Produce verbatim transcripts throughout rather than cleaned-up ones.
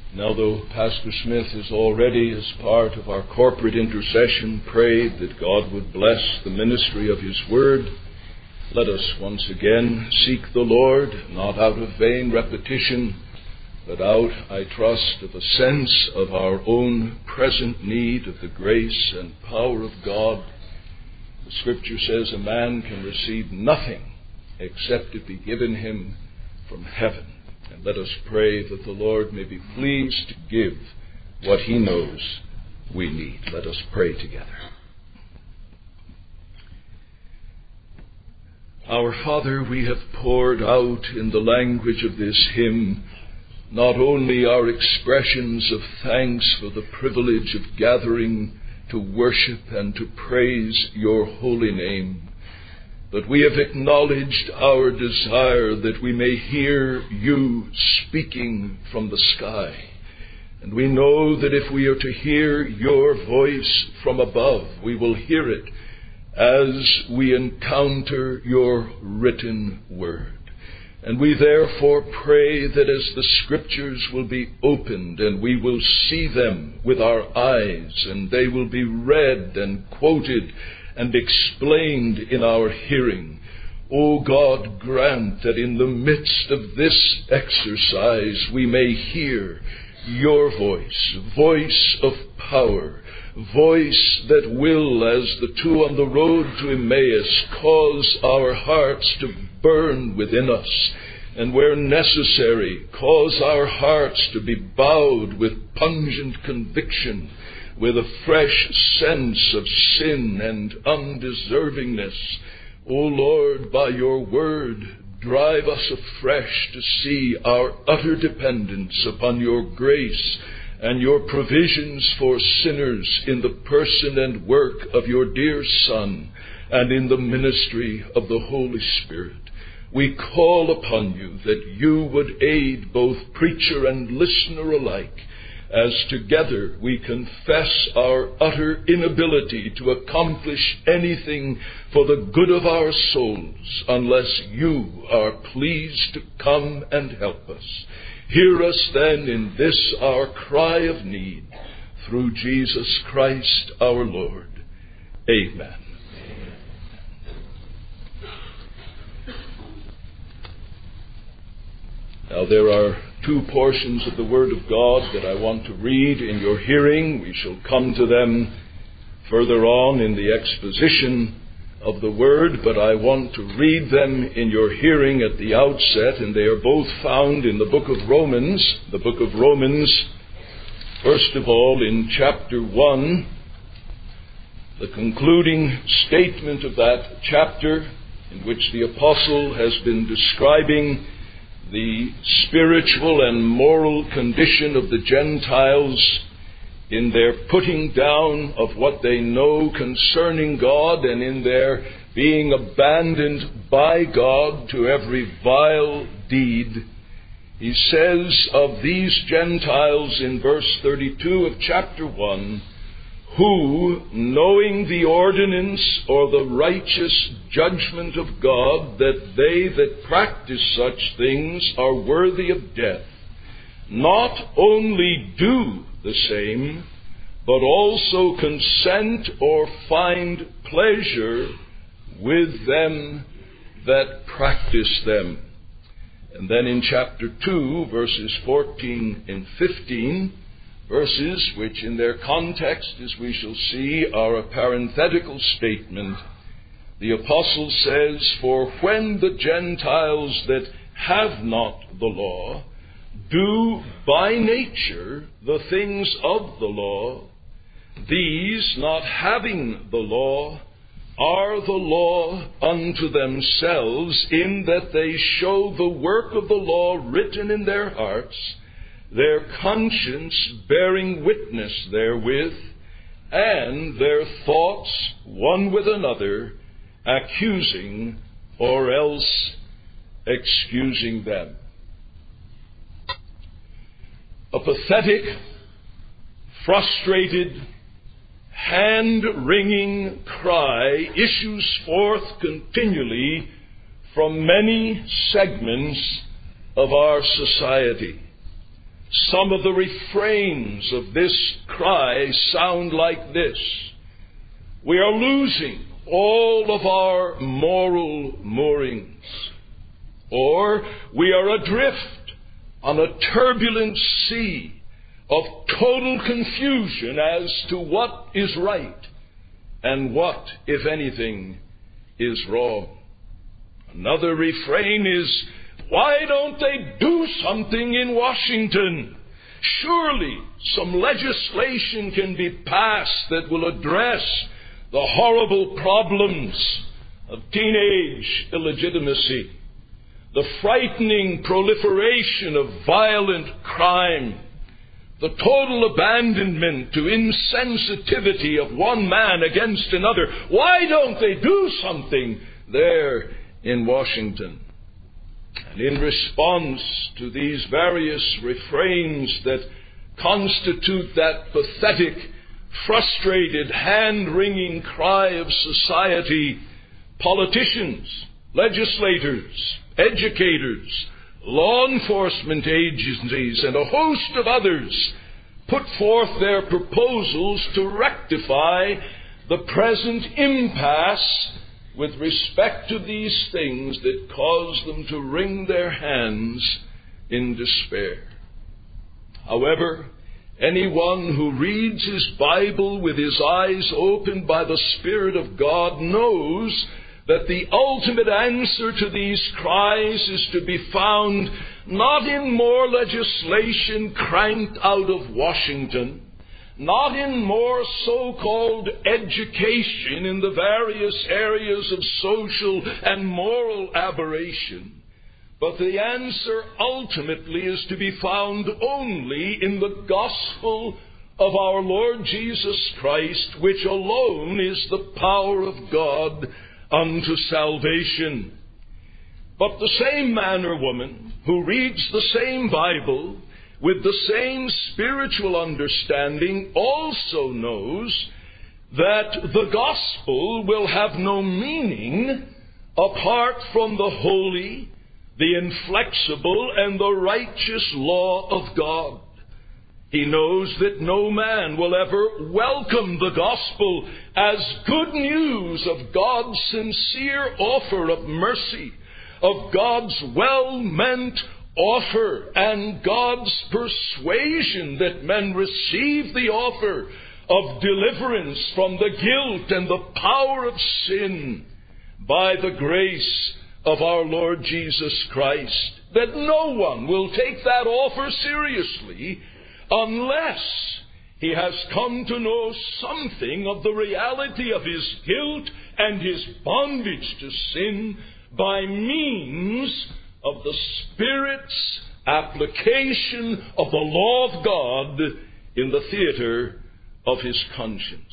Now, though Pastor Smith is already, as part of our corporate intercession, prayed that God would bless the ministry of His Word, let us once again seek the Lord, not out of vain repetition, but out, I trust, of a sense of our own present need of the grace and power of God. The Scripture says a man can receive nothing except it be given him from heaven. And let us pray that the Lord may be pleased to give what He knows we need. Let us pray together. Our Father, we have poured out in the language of this hymn not only our expressions of thanks for the privilege of gathering to worship and to praise Your holy name, but we have acknowledged our desire that we may hear You speaking from the sky. And we know that if we are to hear Your voice from above, we will hear it as we encounter Your written word. And we therefore pray that as the Scriptures will be opened and we will see them with our eyes, and they will be read and quoted and explained in our hearing, O God, grant that in the midst of this exercise we may hear Your voice, voice of power, voice that will, as the two on the road to Emmaus, cause our hearts to burn within us, and where necessary, cause our hearts to be bowed with pungent conviction, with a fresh sense of sin and undeservingness. O Lord, by Your word, drive us afresh to see our utter dependence upon Your grace and Your provisions for sinners in the person and work of Your dear Son and in the ministry of the Holy Spirit. We call upon You that You would aid both preacher and listener alike, as together we confess our utter inability to accomplish anything for the good of our souls unless You are pleased to come and help us. Hear us then in this our cry of need, through Jesus Christ our Lord. Amen. Now there are two portions of the Word of God that I want to read in your hearing. We shall come to them further on in the exposition of the Word, but I want to read them in your hearing at the outset, and they are both found in the book of Romans. The book of Romans, first of all, in chapter one, the concluding statement of that chapter, in which the apostle has been describing the spiritual and moral condition of the Gentiles in their putting down of what they know concerning God and in their being abandoned by God to every vile deed. He says of these Gentiles in verse thirty-two of chapter one, who, knowing the ordinance or the righteous judgment of God, that they that practice such things are worthy of death, not only do the same, but also consent or find pleasure with them that practice them. And then in chapter two, verses fourteen and fifteen, verses which in their context, as we shall see, are a parenthetical statement, the apostle says, for when the Gentiles that have not the law do by nature the things of the law, these, not having the law, are the law unto themselves, in that they show the work of the law written in their hearts, their conscience bearing witness therewith, and their thoughts one with another, accusing or else excusing them. A pathetic, frustrated, hand-wringing cry issues forth continually from many segments of our society. Some of the refrains of this cry sound like this: we are losing all of our moral moorings, or we are adrift on a turbulent sea of total confusion as to what is right and what, if anything, is wrong. Another refrain is, why don't they do something in Washington? Surely some legislation can be passed that will address the horrible problems of teenage illegitimacy, the frightening proliferation of violent crime, the total abandonment to insensitivity of one man against another. Why don't they do something there in Washington? And in response to these various refrains that constitute that pathetic, frustrated, hand-wringing cry of society, politicians, legislators, educators, law enforcement agencies, and a host of others put forth their proposals to rectify the present impasse with respect to these things that cause them to wring their hands in despair. However, anyone who reads his Bible with his eyes opened by the Spirit of God knows that the ultimate answer to these cries is to be found not in more legislation cranked out of Washington, not in more so-called education in the various areas of social and moral aberration, but the answer ultimately is to be found only in the gospel of our Lord Jesus Christ, which alone is the power of God unto salvation. But the same man or woman who reads the same Bible with the same spiritual understanding also knows that the gospel will have no meaning apart from the holy, the inflexible, and the righteous law of God. He knows that no man will ever welcome the gospel as good news of God's sincere offer of mercy, of God's well-meant offer, and God's persuasion that men receive the offer of deliverance from the guilt and the power of sin by the grace of our Lord Jesus Christ. That no one will take that offer seriously unless he has come to know something of the reality of his guilt and his bondage to sin by means of the Spirit's application of the law of God in the theater of his conscience.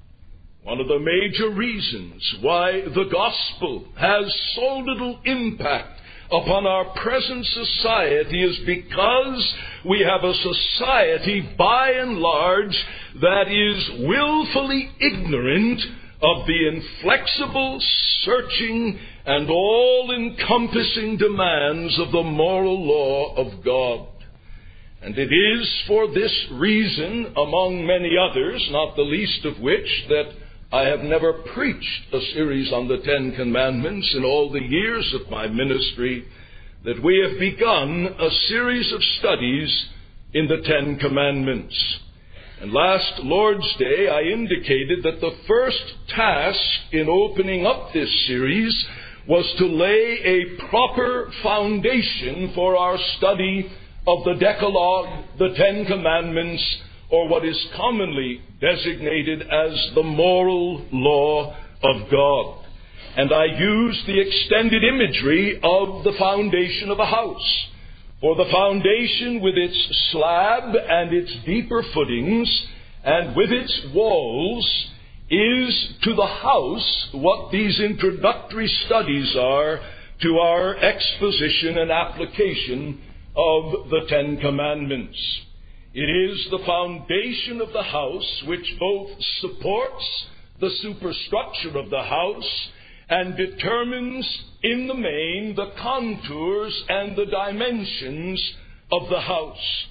One of the major reasons why the gospel has so little impact upon our present society is because we have a society by and large that is willfully ignorant of the inflexible, searching, and all-encompassing demands of the moral law of God. And it is for this reason, among many others, not the least of which, that I have never preached a series on the Ten Commandments in all the years of my ministry, that we have begun a series of studies in the Ten Commandments. And last Lord's Day, I indicated that the first task in opening up this series was to lay a proper foundation for our study of the Decalogue, the Ten Commandments, or what is commonly designated as the moral law of God. And I used the extended imagery of the foundation of a house. For the foundation with its slab and its deeper footings and with its walls is to the house what these introductory studies are to our exposition and application of the Ten Commandments. It is the foundation of the house which both supports the superstructure of the house and determines in the main the contours and the dimensions of the house.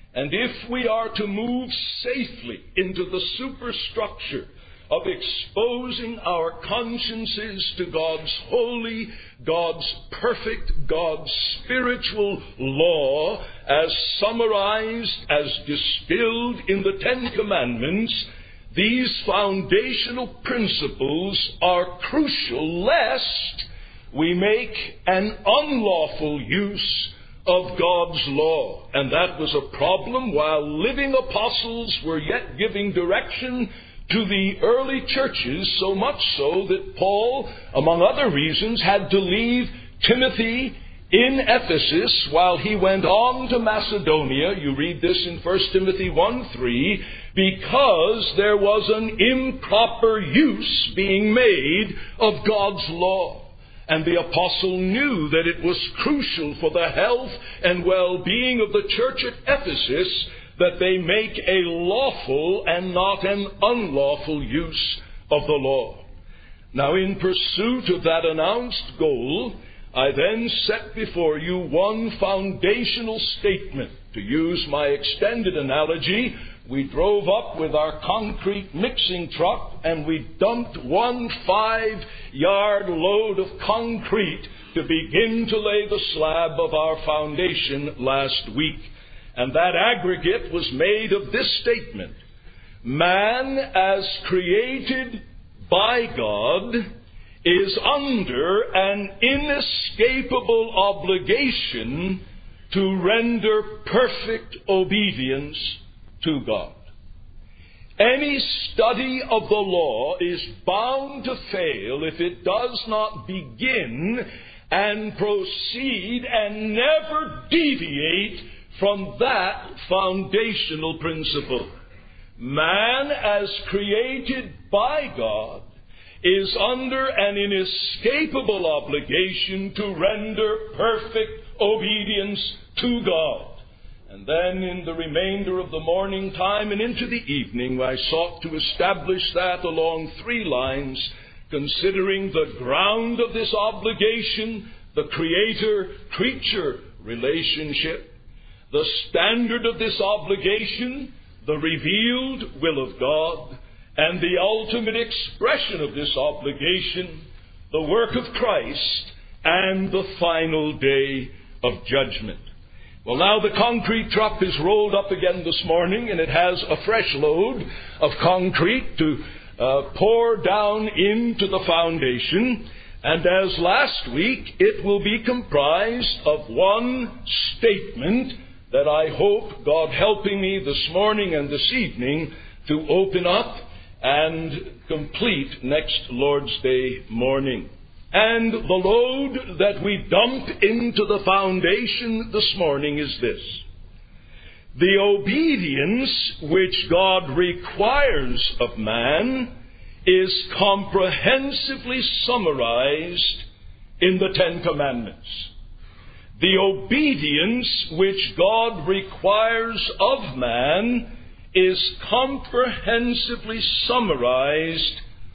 And if we are to move safely into the superstructure of exposing our consciences to God's holy, God's perfect, God's spiritual law, as summarized, as distilled in the Ten Commandments, these foundational principles are crucial lest we make an unlawful use of God's law. And that was a problem while living apostles were yet giving direction to the early churches, so much so that Paul, among other reasons, had to leave Timothy in Ephesus while he went on to Macedonia. You read this in First Timothy one three, because there was an improper use being made of God's law. And the apostle knew that it was crucial for the health and well-being of the church at Ephesus that they make a lawful and not an unlawful use of the law. Now, in pursuit of that announced goal, I then set before you one foundational statement. To use my extended analogy, we drove up with our concrete mixing truck and we dumped one five-yard load of concrete to begin to lay the slab of our foundation last week. And that aggregate was made of this statement: man, as created by God, is under an inescapable obligation to render perfect obedience to God. Any study of the law is bound to fail if it does not begin and proceed and never deviate from that foundational principle. Man, as created by God, is under an inescapable obligation to render perfect obedience to God. And then in the remainder of the morning time and into the evening, I sought to establish that along three lines, considering the ground of this obligation, the creator-creature relationship, the standard of this obligation, the revealed will of God, and the ultimate expression of this obligation, the work of Christ, and the final day of judgment. Well, now the concrete truck is rolled up again this morning, and it has a fresh load of concrete to uh, pour down into the foundation. And as last week, it will be comprised of one statement that I hope, God helping me this morning and this evening, to open up and complete next Lord's Day morning. And the load that we dump into the foundation this morning is this: the obedience which God requires of man is comprehensively summarized in the Ten Commandments. The obedience which God requires of man is comprehensively summarized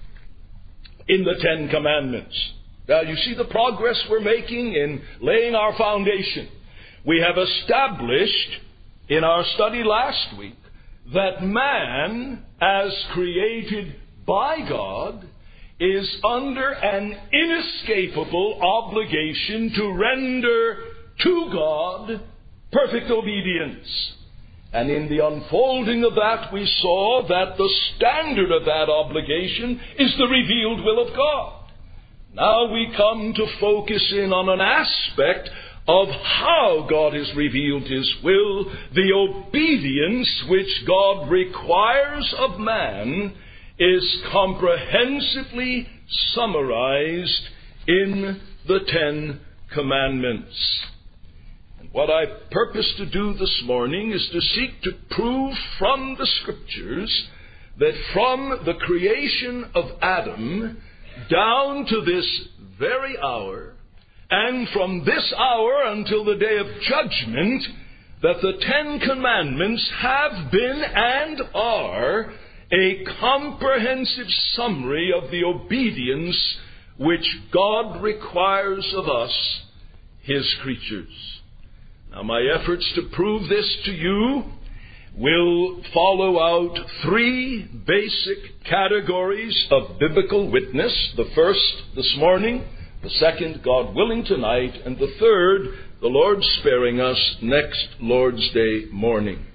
in the Ten Commandments. Now, you see the progress we're making in laying our foundation. We have established in our study last week that man, as created by God, is under an inescapable obligation to render to God perfect obedience. And in the unfolding of that, we saw that the standard of that obligation is the revealed will of God. Now we come to focus in on an aspect of how God has revealed His will, the obedience which God requires of man is comprehensively summarized in the Ten Commandments. And what I purpose to do this morning is to seek to prove from the Scriptures that from the creation of Adam down to this very hour, and from this hour until the day of judgment, that the Ten Commandments have been and are a comprehensive summary of the obedience which God requires of us, His creatures. Now, my efforts to prove this to you will follow out three basic categories of biblical witness. The first this morning, the second, God willing, tonight, and the third, the Lord sparing us, next Lord's Day morning.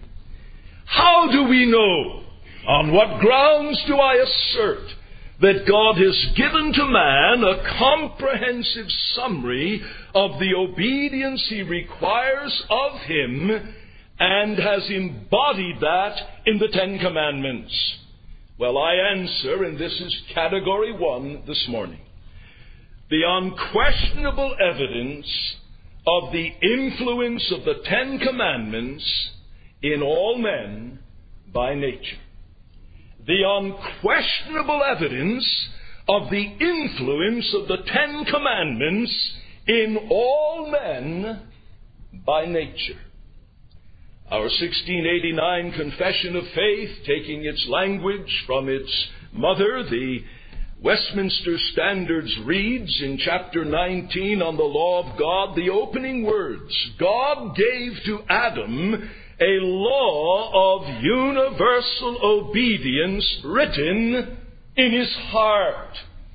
How do we know? On what grounds do I assert that God has given to man a comprehensive summary of the obedience he requires of him and has embodied that in the Ten Commandments? Well, I answer, and this is category one this morning. The unquestionable evidence of the influence of the Ten Commandments in all men by nature. The unquestionable evidence of the influence of the Ten Commandments in all men by nature. Our sixteen eighty-nine Confession of Faith, taking its language from its mother, the Westminster Standards, reads in chapter nineteen on the law of God, the opening words, God gave to Adam a law of universal obedience written in his heart.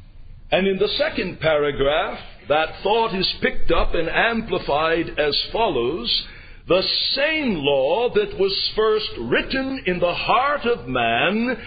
And in the second paragraph, that thought is picked up and amplified as follows: the same law that was first written in the heart of man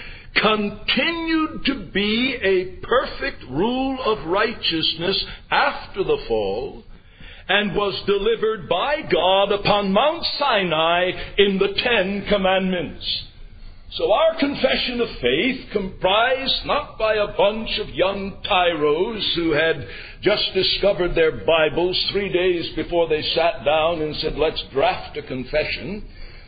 continued to be a perfect rule of righteousness after the fall, and was delivered by God upon Mount Sinai in the Ten Commandments. So our confession of faith, comprised not by a bunch of young tyros who had just discovered their Bibles three days before they sat down and said, let's draft a confession,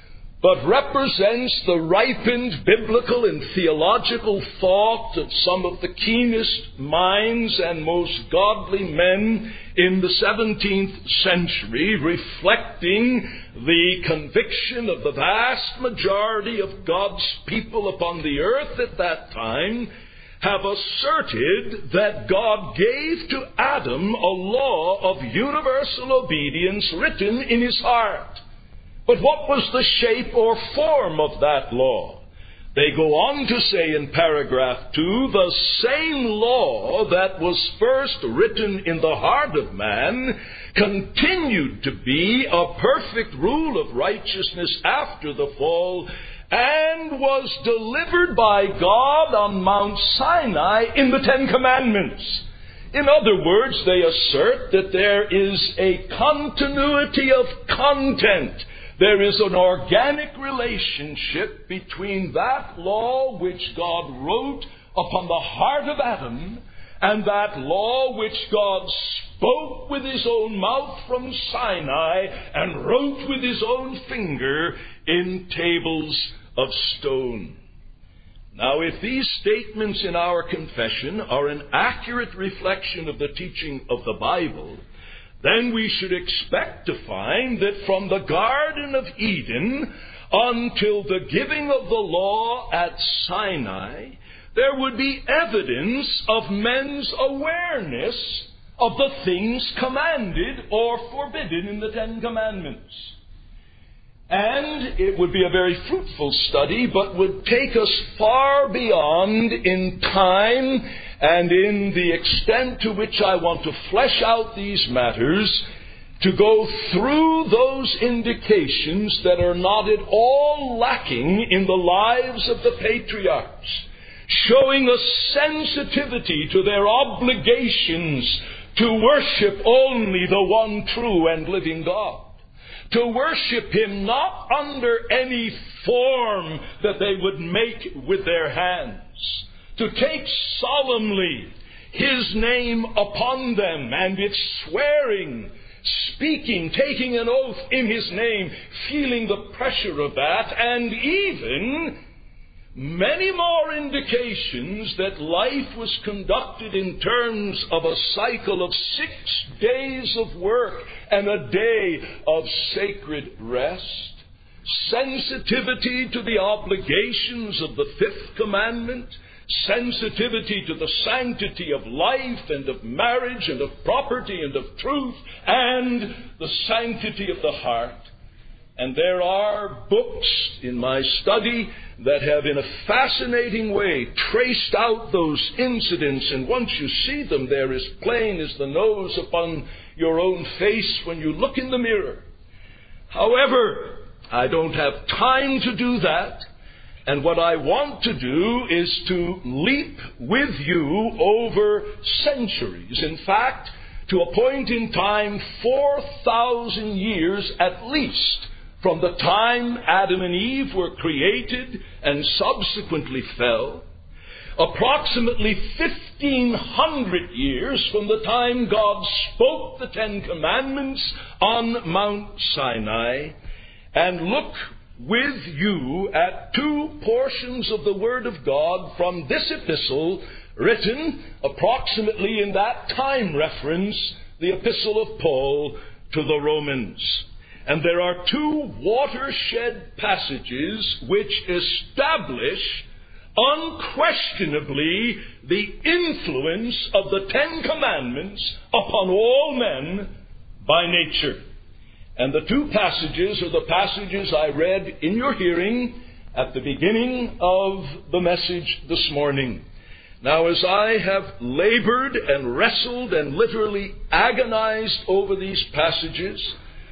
but represents the ripened biblical and theological thought of some of the keenest minds and most godly men in the seventeenth century, reflecting the conviction of the vast majority of God's people upon the earth at that time, have asserted that God gave to Adam a law of universal obedience written in his heart. But what was the shape or form of that law? They go on to say in paragraph two, the same law that was first written in the heart of man continued to be a perfect rule of righteousness after the fall, and was delivered by God on Mount Sinai in the Ten Commandments. In other words, they assert that there is a continuity of content. There is an organic relationship between that law which God wrote upon the heart of Adam and that law which God spoke with his own mouth from Sinai and wrote with his own finger in tables of stone. Now, if these statements in our confession are an accurate reflection of the teaching of the Bible, then we should expect to find that from the Garden of Eden until the giving of the law at Sinai, there would be evidence of men's awareness of the things commanded or forbidden in the Ten Commandments. And it would be a very fruitful study, but would take us far beyond in time and in the extent to which I want to flesh out these matters, to go through those indications that are not at all lacking in the lives of the patriarchs, showing a sensitivity to their obligations to worship only the one true and living God. To worship him not under any form that they would make with their hands. To take solemnly his name upon them and its swearing, speaking, taking an oath in his name, feeling the pressure of that, and even many more indications that life was conducted in terms of a cycle of six days of work and a day of sacred rest. Sensitivity to the obligations of the fifth commandment. Sensitivity to the sanctity of life and of marriage and of property and of truth and the sanctity of the heart. And there are books in my study that have in a fascinating way traced out those incidents, and once you see them, they're as plain as the nose upon your own face when you look in the mirror. However, I don't have time to do that, and what I want to do is to leap with you over centuries. In fact, to a point in time four thousand years at least from the time Adam and Eve were created and subsequently fell, approximately fifteen hundred years from the time God spoke the Ten Commandments on Mount Sinai, and look with you at two portions of the Word of God from this epistle, written approximately in that time reference, the epistle of Paul to the Romans. And there are two watershed passages which establish unquestionably the influence of the Ten Commandments upon all men by nature. And the two passages are the passages I read in your hearing at the beginning of the message this morning. Now, as I have labored and wrestled and literally agonized over these passages,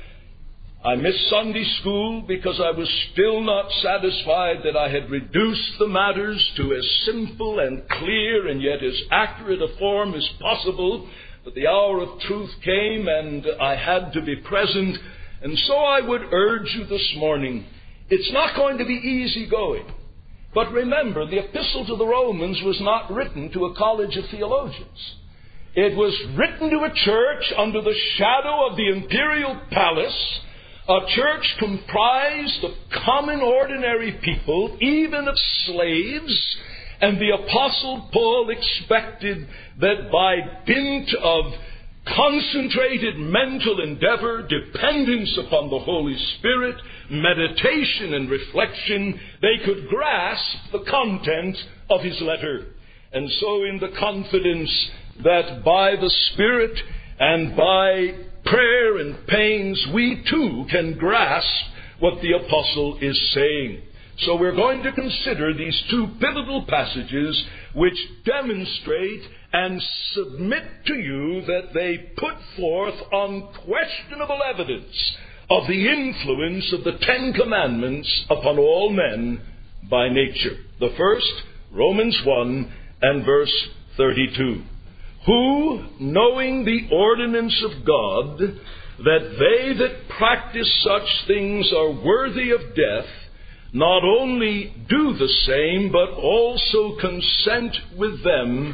I missed Sunday school because I was still not satisfied that I had reduced the matters to as simple and clear and yet as accurate a form as possible. But the hour of truth came and I had to be present. And so I would urge you this morning, it's not going to be easy going. But remember, the epistle to the Romans was not written to a college of theologians. It was written to a church under the shadow of the imperial palace, a church comprised of common ordinary people, even of slaves, and the Apostle Paul expected that by dint of concentrated mental endeavor, dependence upon the Holy Spirit, meditation and reflection, they could grasp the content of his letter. And so in the confidence that by the Spirit and by prayer and pains, we too can grasp what the apostle is saying. So we're going to consider these two pivotal passages which demonstrate and submit to you that they put forth unquestionable evidence of the influence of the Ten Commandments upon all men by nature. The first, Romans one and verse thirty-two. Who, knowing the ordinance of God, that they that practice such things are worthy of death, not only do the same, but also consent with them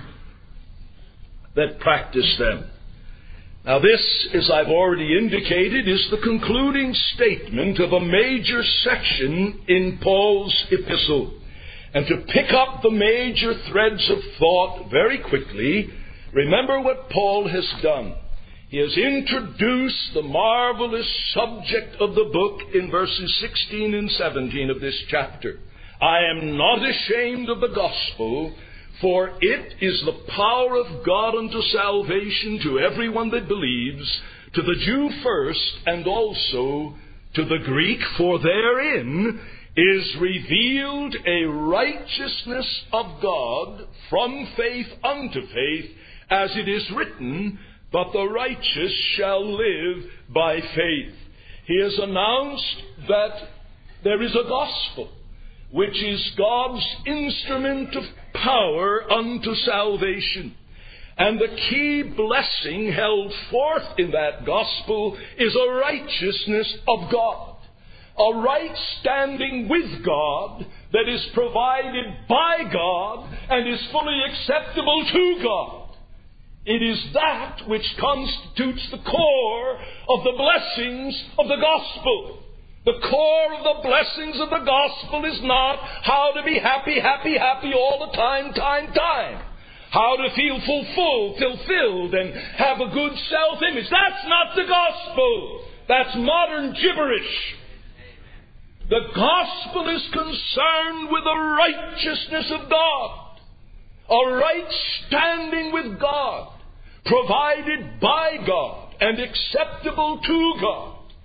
that practice them. Now this, as I've already indicated, is the concluding statement of a major section in Paul's epistle. And to pick up the major threads of thought very quickly, remember what Paul has done. He has introduced the marvelous subject of the book in verses sixteen and seventeen of this chapter. I am not ashamed of the gospel, for it is the power of God unto salvation to everyone that believes, to the Jew first, and also to the Greek, for therein is revealed a righteousness of God from faith unto faith, as it is written, but the righteous shall live by faith. He has announced that there is a gospel, which is God's instrument of power unto salvation. And the key blessing held forth in that gospel is a righteousness of God. A right standing with God that is provided by God and is fully acceptable to God. It is that which constitutes the core of the blessings of the gospel. The core of the blessings of the gospel is not how to be happy, happy, happy all the time, time, time. How to feel fulfilled, fulfilled, and have a good self-image. That's not the gospel. That's modern gibberish. The gospel is concerned with the righteousness of God. A right standing with God, provided by God and acceptable to God.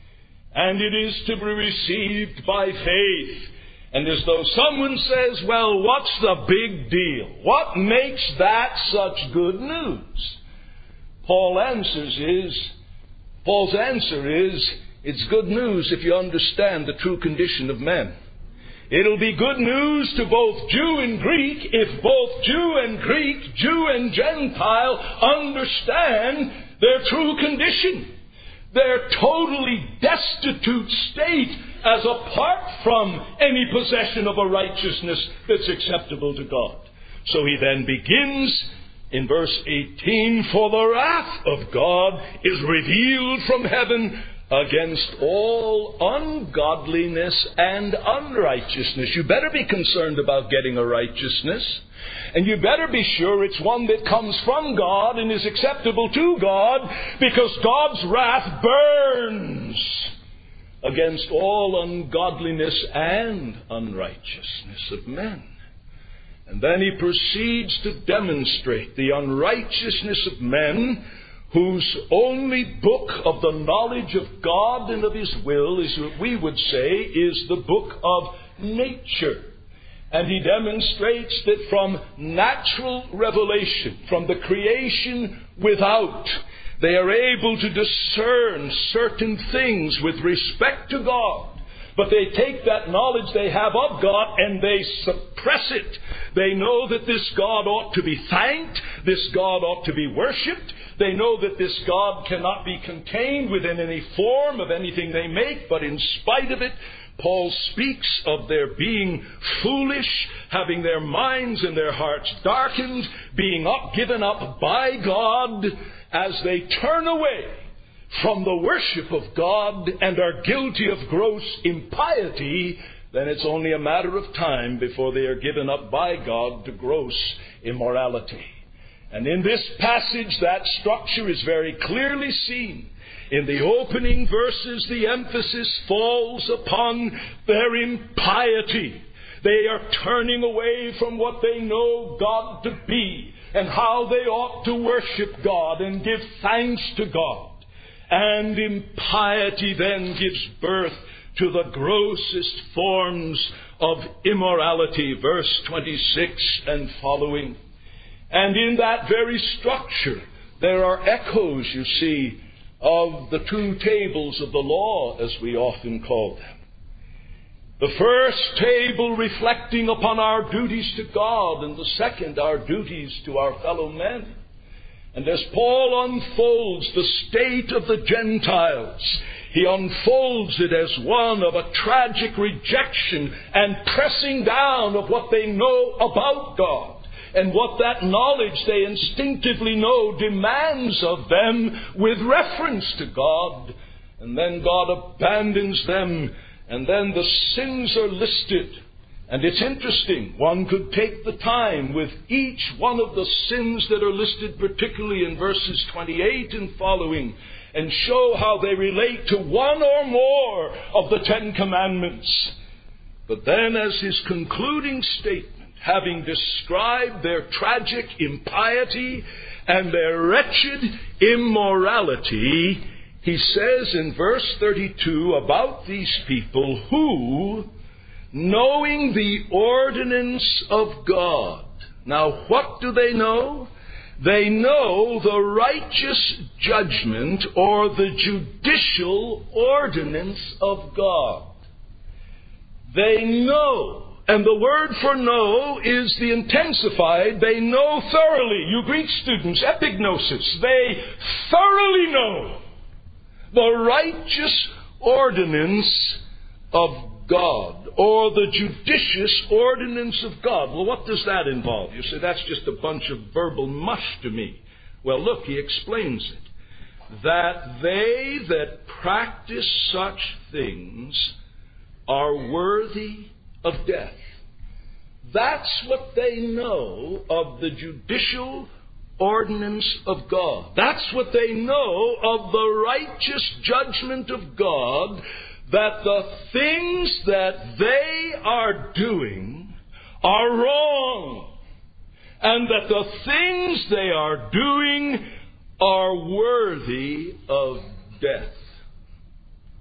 and it is to be received by faith. And as though someone says, well, what's the big deal? What makes that such good news? Paul answers is, Paul's answer is, it's good news if you understand the true condition of men. It'll be good news to both Jew and Greek if both Jew and Greek, Jew and Gentile understand their true condition. Their totally destitute state as apart from any possession of a righteousness that's acceptable to God. So he then begins in verse eighteen, for the wrath of God is revealed from heaven against all ungodliness and unrighteousness. You better be concerned about getting a righteousness. And you better be sure it's one that comes from God and is acceptable to God, because God's wrath burns against all ungodliness and unrighteousness of men. And then he proceeds to demonstrate the unrighteousness of men whose only book of the knowledge of God and of His will is what we would say is the book of nature. And he demonstrates that from natural revelation, from the creation without, they are able to discern certain things with respect to God. But they take that knowledge they have of God and they suppress it. They know that this God ought to be thanked. This God ought to be worshipped. They know that this God cannot be contained within any form of anything they make. But in spite of it, Paul speaks of their being foolish, having their minds and their hearts darkened, being up, given up by God as they turn away from the worship of God and are guilty of gross impiety. Then it's only a matter of time before they are given up by God to gross immorality. And in this passage, that structure is very clearly seen. In the opening verses, the emphasis falls upon their impiety. They are turning away from what they know God to be and how they ought to worship God and give thanks to God. And impiety then gives birth to the grossest forms of immorality, verse twenty-six and following. And in that very structure, there are echoes, you see, of the two tables of the law, as we often call them. The first table reflecting upon our duties to God, and the second our duties to our fellow men. And as Paul unfolds the state of the Gentiles, he unfolds it as one of a tragic rejection and pressing down of what they know about God. And what that knowledge they instinctively know demands of them with reference to God. And then God abandons them, and then the sins are listed. And it's interesting, one could take the time with each one of the sins that are listed, particularly in verses twenty-eight and following, and show how they relate to one or more of the Ten Commandments. But then as his concluding statement, having described their tragic impiety and their wretched immorality, he says in verse thirty-two about these people who, knowing the ordinance of God. Now, what do they know? They know the righteous judgment or the judicial ordinance of God. They know. And the word for know is the intensified. They know thoroughly. You Greek students, epignosis. They thoroughly know the righteous ordinance of God, or the judicious ordinance of God. Well, what does that involve? You say, that's just a bunch of verbal mush to me. Well, look, he explains it. That they that practice such things are worthy of death. That's what they know of the judicial ordinance of God. That's what they know of the righteous judgment of God, that the things that they are doing are wrong, and that the things they are doing are worthy of death.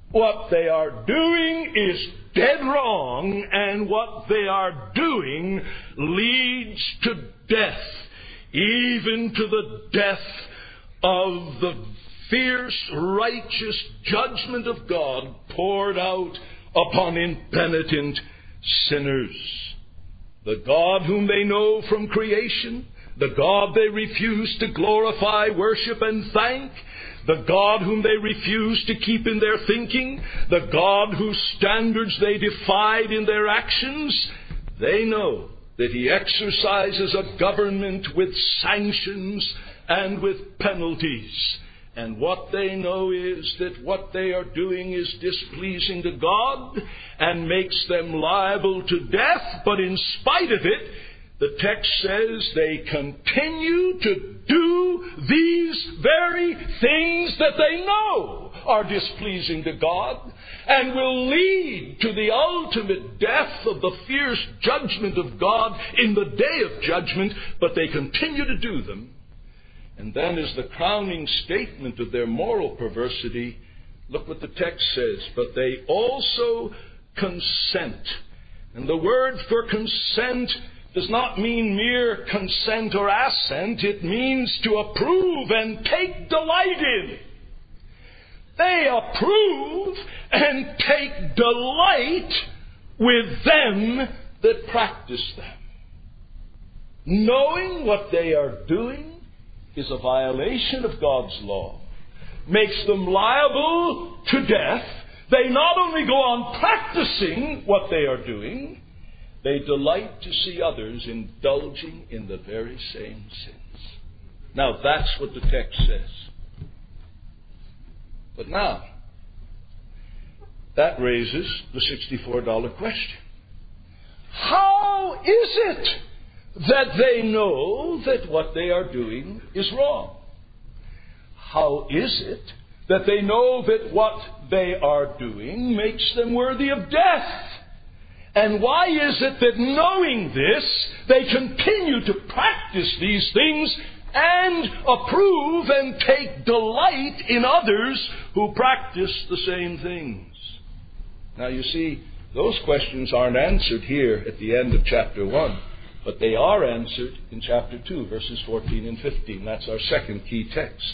what they are doing is dead wrong, and what they are doing leads to death, even to the death of the fierce, righteous judgment of God poured out upon impenitent sinners. The God whom they know from creation, the God they refuse to glorify, worship, and thank, the God whom they refuse to keep in their thinking, the God whose standards they defied in their actions, they know that He exercises a government with sanctions and with penalties. And what they know is that what they are doing is displeasing to God and makes them liable to death. But in spite of it, the text says they continue to do these very things that they know are displeasing to God and will lead to the ultimate death of the fierce judgment of God in the day of judgment, but they continue to do them. And then as the crowning statement of their moral perversity, look what the text says, but they also consent. And the word for consent does not mean mere consent or assent. It means to approve and take delight in. They approve and take delight with them that practice them. Knowing what they are doing is a violation of God's law, makes them liable to death. They not only go on practicing what they are doing, they delight to see others indulging in the very same sins. Now, that's what the text says. But now, that raises the sixty-four dollar question. How is it that they know that what they are doing is wrong? How is it that they know that what they are doing makes them worthy of death? And why is it that knowing this, they continue to practice these things and approve and take delight in others who practice the same things? Now you see, those questions aren't answered here at the end of chapter one. But they are answered in chapter two, verses fourteen and fifteen. That's our second key text.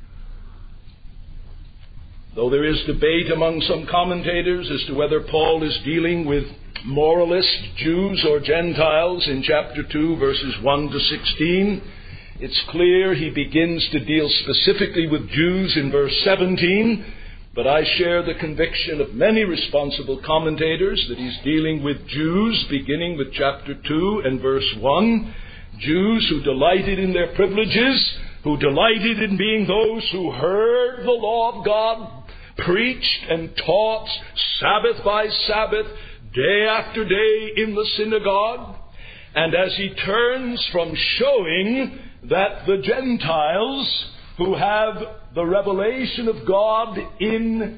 Though there is debate among some commentators as to whether Paul is dealing with moralist Jews or Gentiles in chapter two, verses one to sixteen, it's clear he begins to deal specifically with Jews in verse seventeen. But I share the conviction of many responsible commentators that he's dealing with Jews, beginning with chapter two and verse one. Jews who delighted in their privileges, who delighted in being those who heard the law of God, preached and taught Sabbath by Sabbath, day after day in the synagogue. And as he turns from showing that the Gentiles who have the revelation of God in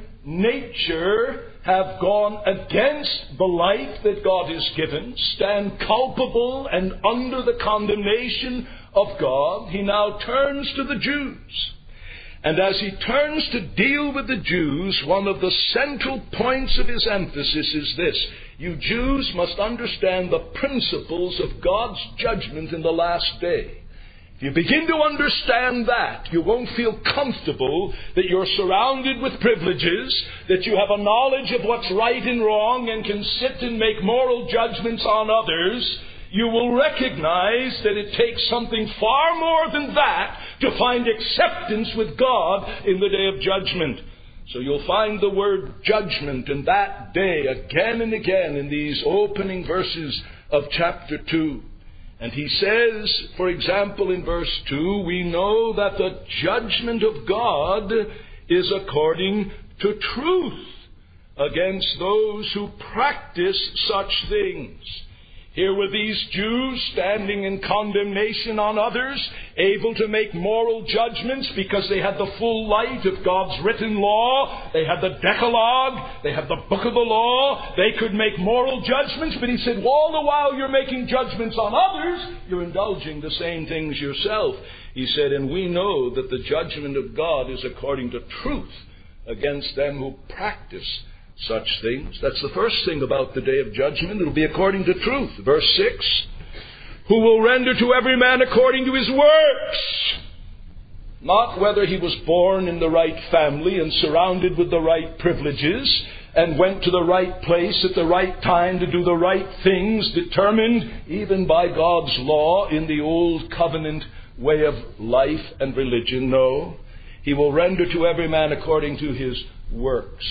nature have gone against the light that God has given, stand culpable and under the condemnation of God, he now turns to the Jews. And as he turns to deal with the Jews, one of the central points of his emphasis is this: you Jews must understand the principles of God's judgment in the last day. You begin to understand that, you won't feel comfortable that you're surrounded with privileges, that you have a knowledge of what's right and wrong and can sit and make moral judgments on others. You will recognize that it takes something far more than that to find acceptance with God in the day of judgment. So you'll find the word judgment and that day again and again in these opening verses of chapter two. And he says, for example, in verse two, we know that the judgment of God is according to truth against those who practice such things. Here were these Jews standing in condemnation on others, able to make moral judgments because they had the full light of God's written law. They had the Decalogue. They had the book of the law. They could make moral judgments. But he said, well, all the while you're making judgments on others, you're indulging the same things yourself. He said, and we know that the judgment of God is according to truth against them who practice such things. That's the first thing about the day of judgment. It'll be according to truth. Verse six, who will render to every man according to his works. Not whether he was born in the right family and surrounded with the right privileges and went to the right place at the right time to do the right things, determined even by God's law in the old covenant way of life and religion. No, he will render to every man according to his works.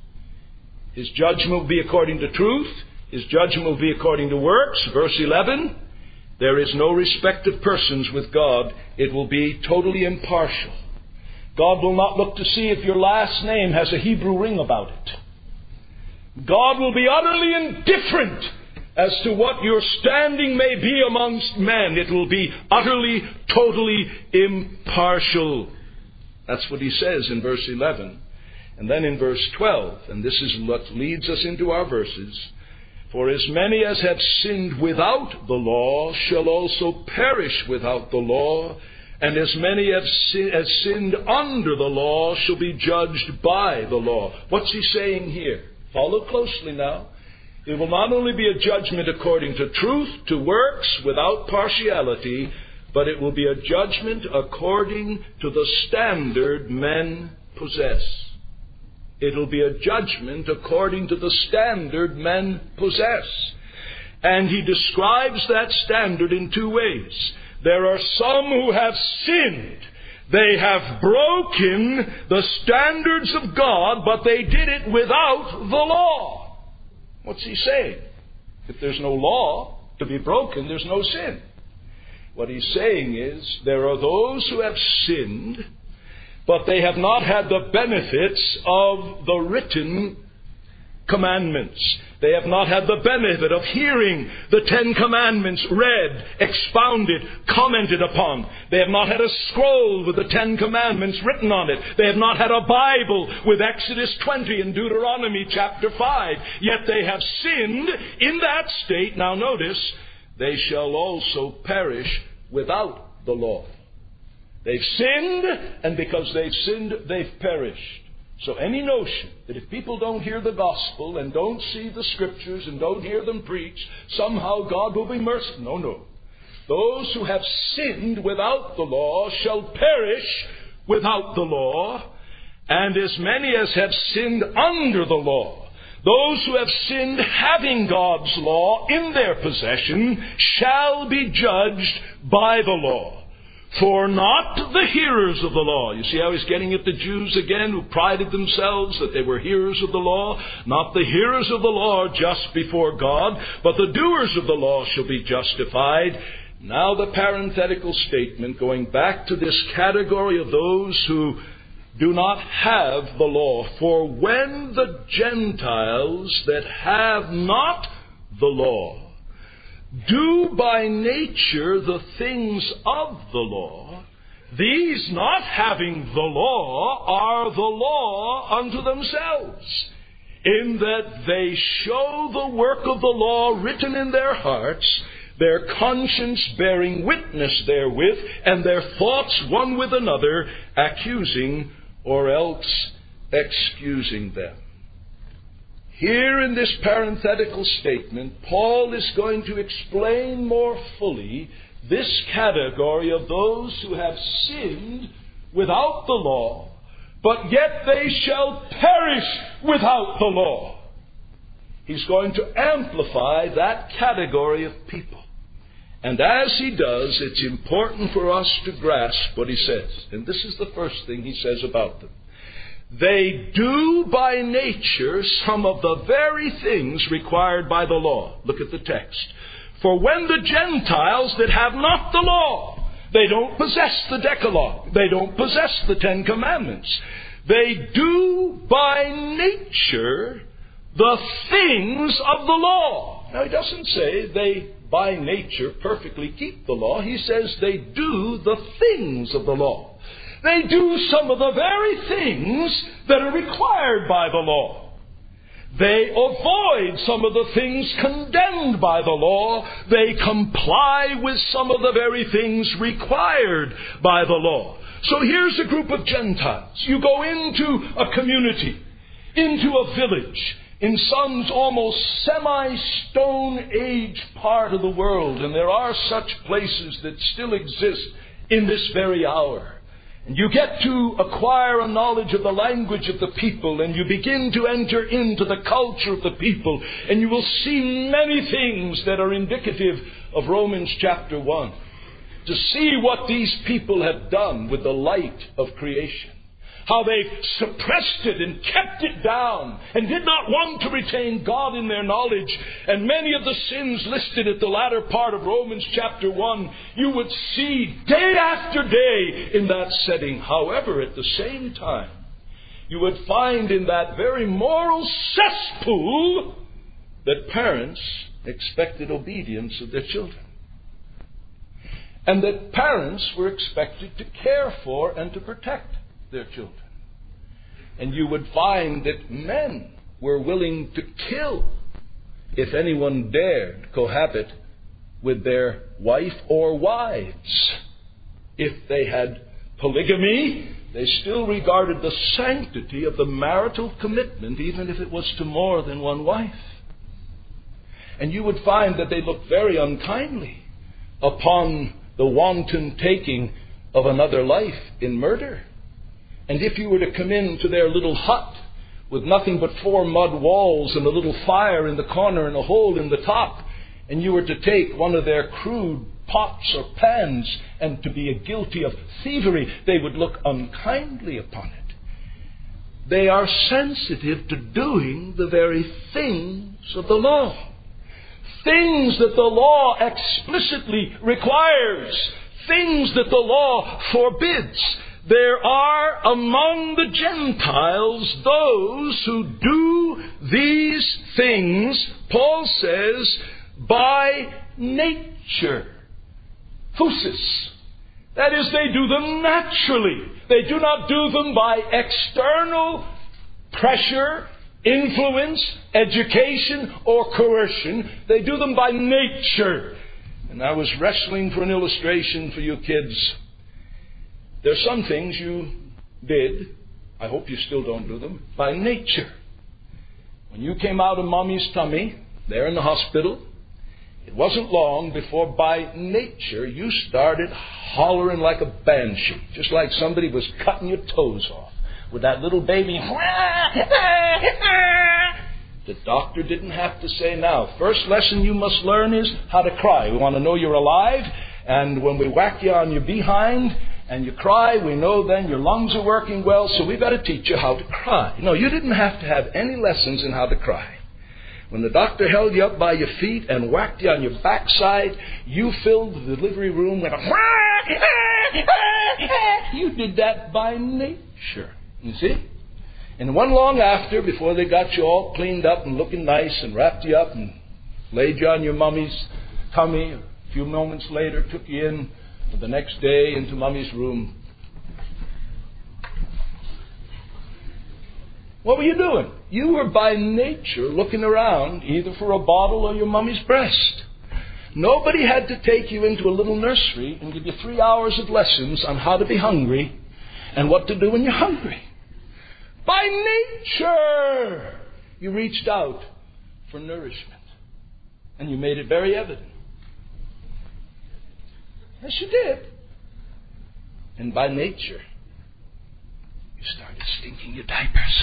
His judgment will be according to truth. His judgment will be according to works. Verse eleven, there is no respect of persons with God. It will be totally impartial. God will not look to see if your last name has a Hebrew ring about it. God will be utterly indifferent as to what your standing may be amongst men. It will be utterly, totally impartial. That's what he says in verse eleven. And then in verse twelve, and this is what leads us into our verses, for as many as have sinned without the law shall also perish without the law, and as many as sinned under the law shall be judged by the law. What's he saying here? Follow closely now. It will not only be a judgment according to truth, to works, without partiality, but it will be a judgment according to the standard men possess. It'll be a judgment according to the standard men possess. And he describes that standard in two ways. There are some who have sinned. They have broken the standards of God, but they did it without the law. What's he saying? If there's no law to be broken, there's no sin. What he's saying is, there are those who have sinned, but they have not had the benefits of the written commandments. They have not had the benefit of hearing the Ten Commandments read, expounded, commented upon. They have not had a scroll with the Ten Commandments written on it. They have not had a Bible with Exodus twenty and Deuteronomy chapter five. Yet they have sinned in that state. Now notice, they shall also perish without the law. They've sinned, and because they've sinned, they've perished. So any notion that if people don't hear the gospel and don't see the scriptures and don't hear them preached, somehow God will be merciful. No, no. Those who have sinned without the law shall perish without the law, and as many as have sinned under the law, those who have sinned having God's law in their possession, shall be judged by the law. For not the hearers of the law. You see how he's getting at the Jews again who prided themselves that they were hearers of the law. Not the hearers of the law are just before God, but the doers of the law shall be justified. Now the parenthetical statement going back to this category of those who do not have the law. For when the Gentiles that have not the law do by nature the things of the law, these not having the law are the law unto themselves, in that they show the work of the law written in their hearts, their conscience bearing witness therewith, and their thoughts one with another, accusing or else excusing them. Here in this parenthetical statement, Paul is going to explain more fully this category of those who have sinned without the law, but yet they shall perish without the law. He's going to amplify that category of people. And as he does, it's important for us to grasp what he says. And this is the first thing he says about them. They do by nature some of the very things required by the law. Look at the text. For when the Gentiles that have not the law, they don't possess the Decalogue, they don't possess the Ten Commandments, they do by nature the things of the law. Now he doesn't say they by nature perfectly keep the law. He says they do the things of the law. They do some of the very things that are required by the law. They avoid some of the things condemned by the law. They comply with some of the very things required by the law. So here's a group of Gentiles. You go into a community, into a village, in some almost semi-stone age part of the world, and there are such places that still exist in this very hour. And you get to acquire a knowledge of the language of the people, and you begin to enter into the culture of the people, and you will see many things that are indicative of Romans chapter one. To see what these people have done with the light of creation. How they suppressed it and kept it down and did not want to retain God in their knowledge. And many of the sins listed at the latter part of Romans chapter one, you would see day after day in that setting. However, at the same time, you would find in that very moral cesspool that parents expected obedience of their children. And that parents were expected to care for and to protect their children. And you would find that men were willing to kill if anyone dared cohabit with their wife or wives. If they had polygamy, they still regarded the sanctity of the marital commitment, even if it was to more than one wife. And you would find that they looked very unkindly upon the wanton taking of another life in murder. And if you were to come into their little hut with nothing but four mud walls and a little fire in the corner and a hole in the top, and you were to take one of their crude pots or pans and to be guilty of thievery, they would look unkindly upon it. They are sensitive to doing the very things of the law. Things that the law explicitly requires. Things that the law forbids. There are among the Gentiles those who do these things, Paul says, by nature. Phusis. That is, they do them naturally. They do not do them by external pressure, influence, education, or coercion. They do them by nature. And I was wrestling for an illustration for you kids. There's some things you did, I hope you still don't do them, by nature. When you came out of Mommy's tummy, there in the hospital, it wasn't long before by nature you started hollering like a banshee, just like somebody was cutting your toes off, with that little baby. The doctor didn't have to say, now, first lesson you must learn is how to cry. We want to know you're alive, and when we whack you on your behind, and you cry, we know then your lungs are working well, so we've got to teach you how to cry. No, you didn't have to have any lessons in how to cry. When the doctor held you up by your feet and whacked you on your backside, you filled the delivery room with a... You did that by nature, you see? And one long after, before they got you all cleaned up and looking nice and wrapped you up and laid you on your mummy's tummy, a few moments later took you in the next day into Mummy's room. What were you doing? You were by nature looking around either for a bottle or your Mummy's breast. Nobody had to take you into a little nursery and give you three hours of lessons on how to be hungry and what to do when you're hungry. By nature, you reached out for nourishment. And you made it very evident. Yes, you did. And by nature, you started stinking your diapers.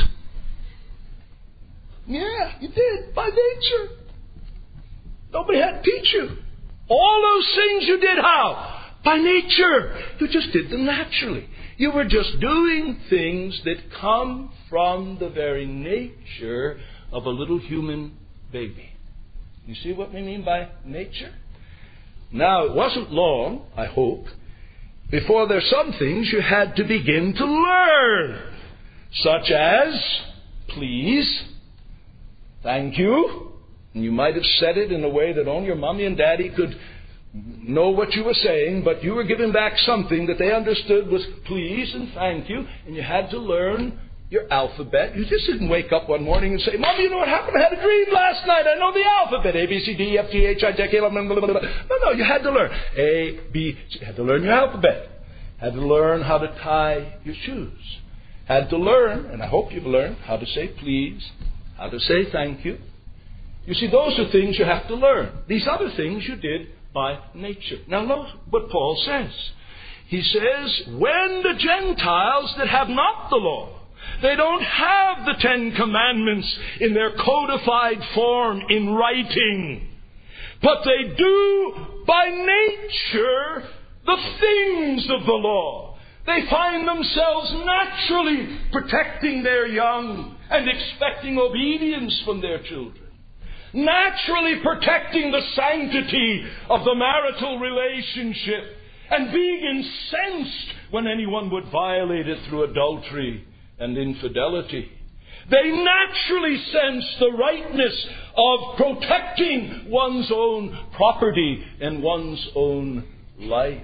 Yeah, you did. By nature. Nobody had to teach you. All those things you did how? By nature. You just did them naturally. You were just doing things that come from the very nature of a little human baby. You see what we mean by nature? Now, it wasn't long, I hope, before there's some things you had to begin to learn, such as, please, thank you. And you might have said it in a way that only your mommy and daddy could know what you were saying, but you were giving back something that they understood was please and thank you, and you had to learn your alphabet. You just didn't wake up one morning and say, Mom, you know what happened? I had a dream last night. I know the alphabet. A, B, C, D, E, F, G, H, I, J, K, L, M, N, blah, blah, blah. No, no, you had to learn. A, B, C. You had to learn your alphabet. Had to learn how to tie your shoes. Had to learn, and I hope you've learned, how to say please, how to say thank you. You see, those are things you have to learn. These other things you did by nature. Now note what Paul says. He says, when the Gentiles that have not the law, they don't have the Ten Commandments in their codified form in writing, but they do by nature the things of the law. They find themselves naturally protecting their young and expecting obedience from their children. Naturally protecting the sanctity of the marital relationship and being incensed when anyone would violate it through adultery and infidelity. They naturally sense the rightness of protecting one's own property and one's own life.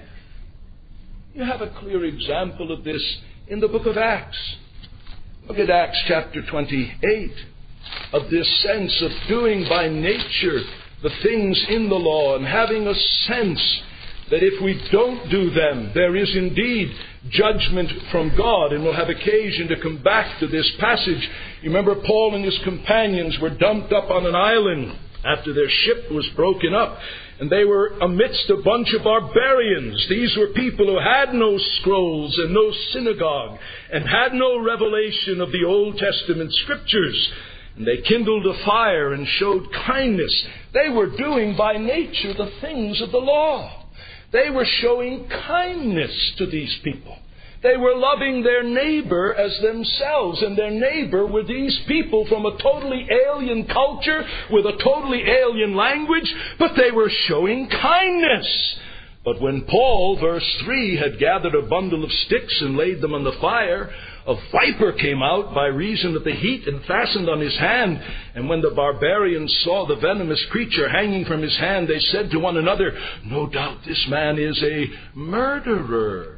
You have a clear example of this in the book of Acts. Look at Acts chapter twenty-eight. Of this sense of doing by nature the things in the law and having a sense that if we don't do them, there is indeed judgment from God. And we'll have occasion to come back to this passage. You remember Paul and his companions were dumped up on an island after their ship was broken up. And they were amidst a bunch of barbarians. These were people who had no scrolls and no synagogue and had no revelation of the Old Testament Scriptures. And they kindled a fire and showed kindness. They were doing by nature the things of the law. They were showing kindness to these people. They were loving their neighbor as themselves. And their neighbor were these people from a totally alien culture with a totally alien language. But they were showing kindness. But when Paul, verse three, had gathered a bundle of sticks and laid them on the fire, a viper came out by reason of the heat and fastened on his hand. And when the barbarians saw the venomous creature hanging from his hand, they said to one another, no doubt this man is a murderer.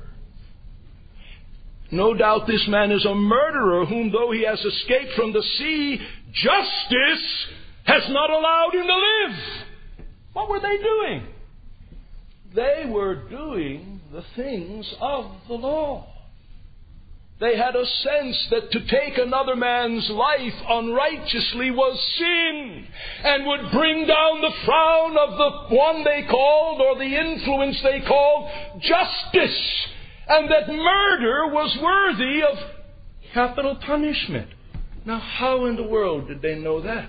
No doubt this man is a murderer whom, though he has escaped from the sea, justice has not allowed him to live. What were they doing? They were doing the things of the law. They had a sense that to take another man's life unrighteously was sin and would bring down the frown of the one they called, or the influence they called, justice, and that murder was worthy of capital punishment. Now, how in the world did they know that?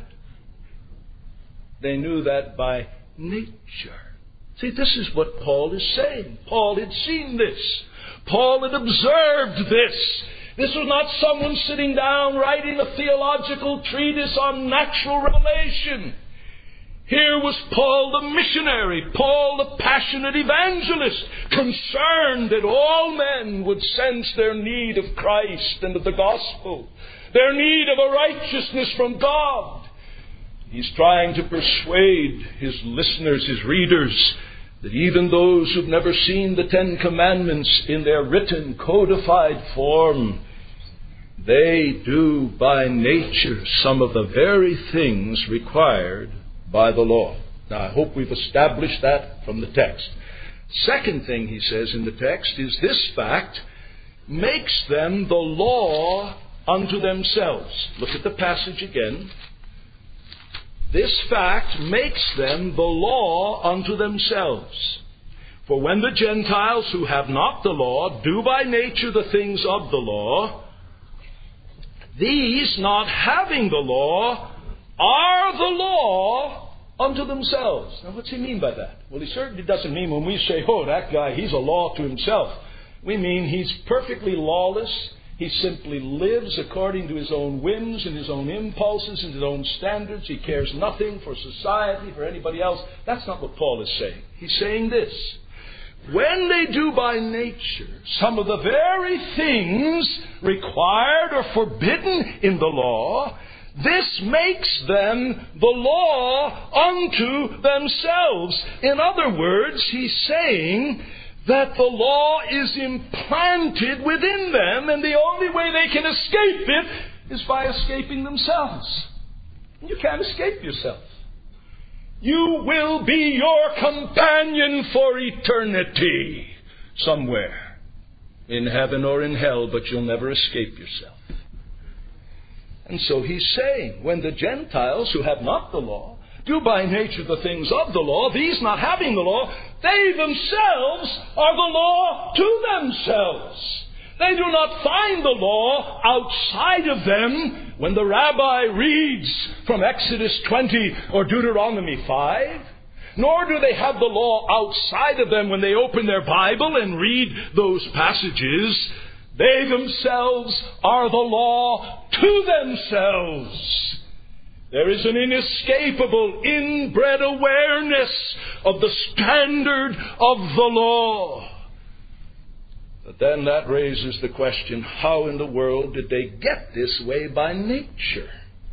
They knew that by nature. See, this is what Paul is saying. Paul had seen this. Paul had observed this. This was not someone sitting down writing a theological treatise on natural revelation. Here was Paul the missionary, Paul the passionate evangelist, concerned that all men would sense their need of Christ and of the gospel, their need of a righteousness from God. He's trying to persuade his listeners, his readers, that even those who've never seen the Ten Commandments in their written, codified form, they do by nature some of the very things required by the law. Now, I hope we've established that from the text. Second thing he says in the text is this fact makes them the law unto themselves. Look at the passage again. This fact makes them the law unto themselves. For when the Gentiles who have not the law do by nature the things of the law, these, not having the law, are the law unto themselves. Now, what's he mean by that? Well, he certainly doesn't mean when we say, oh, that guy, he's a law to himself. We mean he's perfectly lawless. He simply lives according to his own whims and his own impulses and his own standards. He cares nothing for society, for anybody else. That's not what Paul is saying. He's saying this. When they do by nature some of the very things required or forbidden in the law, this makes them the law unto themselves. In other words, he's saying that the law is implanted within them, and the only way they can escape it is by escaping themselves. You can't escape yourself. You will be your companion for eternity somewhere, in heaven or in hell, but you'll never escape yourself. And so he's saying, when the Gentiles who have not the law do by nature the things of the law, these not having the law, they themselves are the law to themselves. They do not find the law outside of them when the rabbi reads from Exodus twenty or Deuteronomy five. Nor do they have the law outside of them when they open their Bible and read those passages. They themselves are the law to themselves. There is an inescapable, inbred awareness of the standard of the law. But then that raises the question, how in the world did they get this way by nature?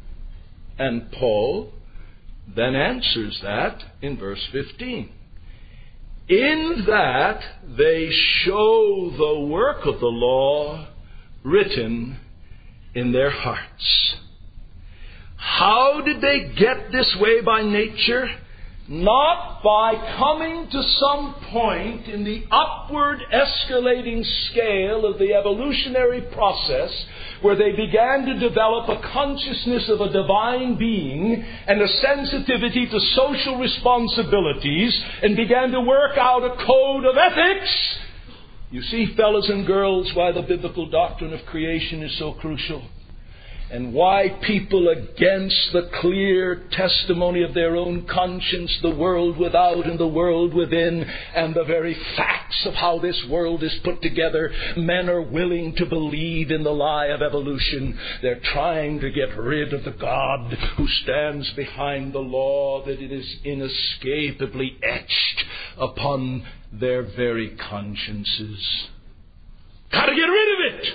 And Paul then answers that in verse fifteen. In that they show the work of the law written in their hearts. How did they get this way by nature? Not by coming to some point in the upward escalating scale of the evolutionary process where they began to develop a consciousness of a divine being and a sensitivity to social responsibilities and began to work out a code of ethics. You see, fellas and girls, why the biblical doctrine of creation is so crucial. And why people against the clear testimony of their own conscience, the world without and the world within, and the very facts of how this world is put together, men are willing to believe in the lie of evolution. They're trying to get rid of the God who stands behind the law, that it is inescapably etched upon their very consciences. Got to get rid of it!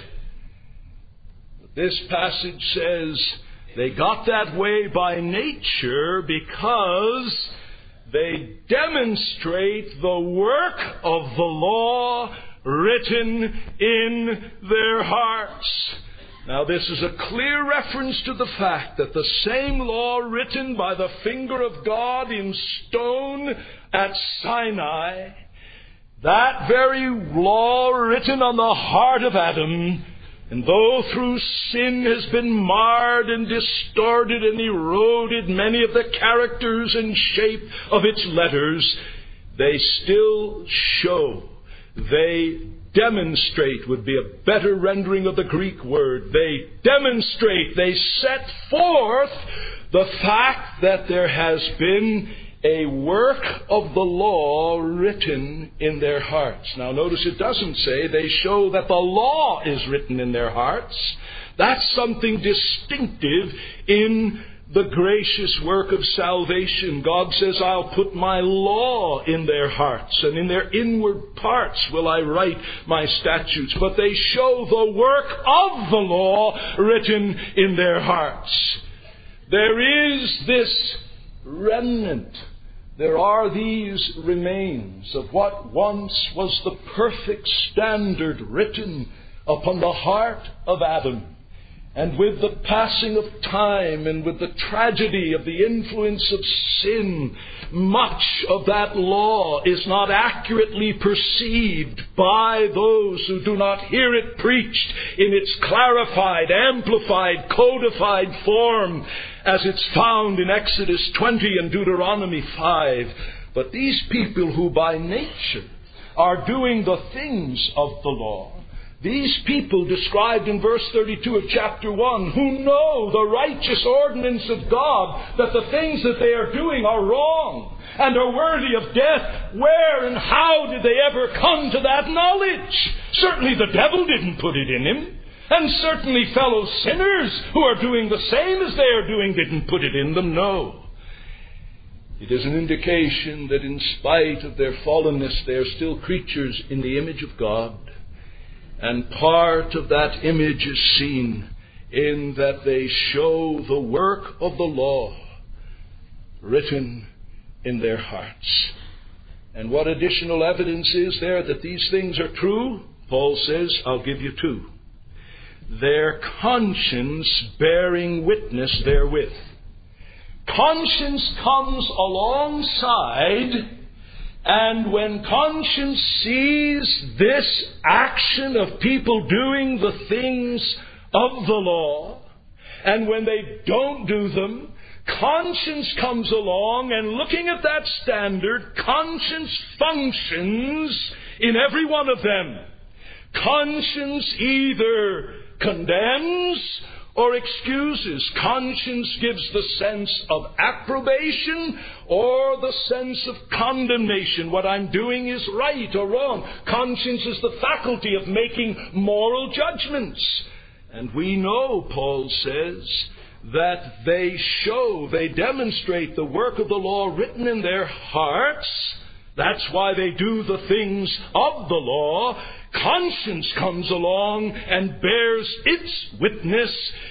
This passage says they got that way by nature because they demonstrate the work of the law written in their hearts. Now, this is a clear reference to the fact that the same law written by the finger of God in stone at Sinai, that very law written on the heart of Adam, and though through sin has been marred and distorted and eroded many of the characters and shape of its letters, they still show, they demonstrate would be a better rendering of the Greek word. They demonstrate, they set forth the fact that there has been a work of the law written in their hearts. Now notice it doesn't say they show that the law is written in their hearts. That's something distinctive in the gracious work of salvation. God says, I'll put my law in their hearts, and in their inward parts will I write my statutes. But they show the work of the law written in their hearts. There is this remnant. There are these remains of what once was the perfect standard written upon the heart of Adam. And with the passing of time and with the tragedy of the influence of sin, much of that law is not accurately perceived by those who do not hear it preached in its clarified, amplified, codified form as it's found in Exodus twenty and Deuteronomy five. But these people who by nature are doing the things of the law, these people described in verse thirty-two of chapter one, who know the righteous ordinance of God, that the things that they are doing are wrong and are worthy of death. Where and how did they ever come to that knowledge? Certainly the devil didn't put it in him. And certainly fellow sinners who are doing the same as they are doing didn't put it in them. No. It is an indication that in spite of their fallenness, they are still creatures in the image of God. And part of that image is seen in that they show the work of the law written in their hearts. And what additional evidence is there that these things are true? Paul says, I'll give you two. Their conscience bearing witness therewith. Conscience comes alongside, and when conscience sees this action of people doing the things of the law, and when they don't do them, conscience comes along, and looking at that standard, conscience functions in every one of them. Conscience either condemns or excuses. Conscience gives the sense of approbation or the sense of condemnation. What I'm doing is right or wrong. Conscience is the faculty of making moral judgments. And we know, Paul says, that they show, they demonstrate the work of the law written in their hearts. That's why they do the things of the law. Conscience comes along and bears its witness,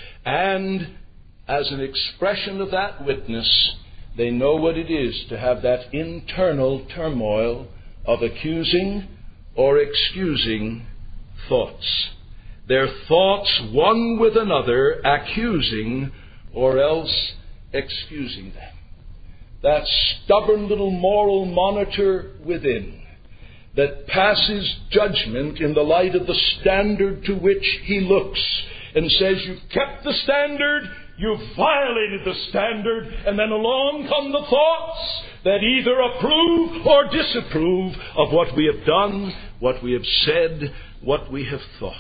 and as an expression of that witness, they know what it is to have that internal turmoil of accusing or excusing thoughts. Their thoughts one with another, accusing or else excusing them. That stubborn little moral monitor within that passes judgment in the light of the standard to which he looks and says, you've kept the standard, you've violated the standard, and then along come the thoughts that either approve or disapprove of what we have done, what we have said, what we have thought.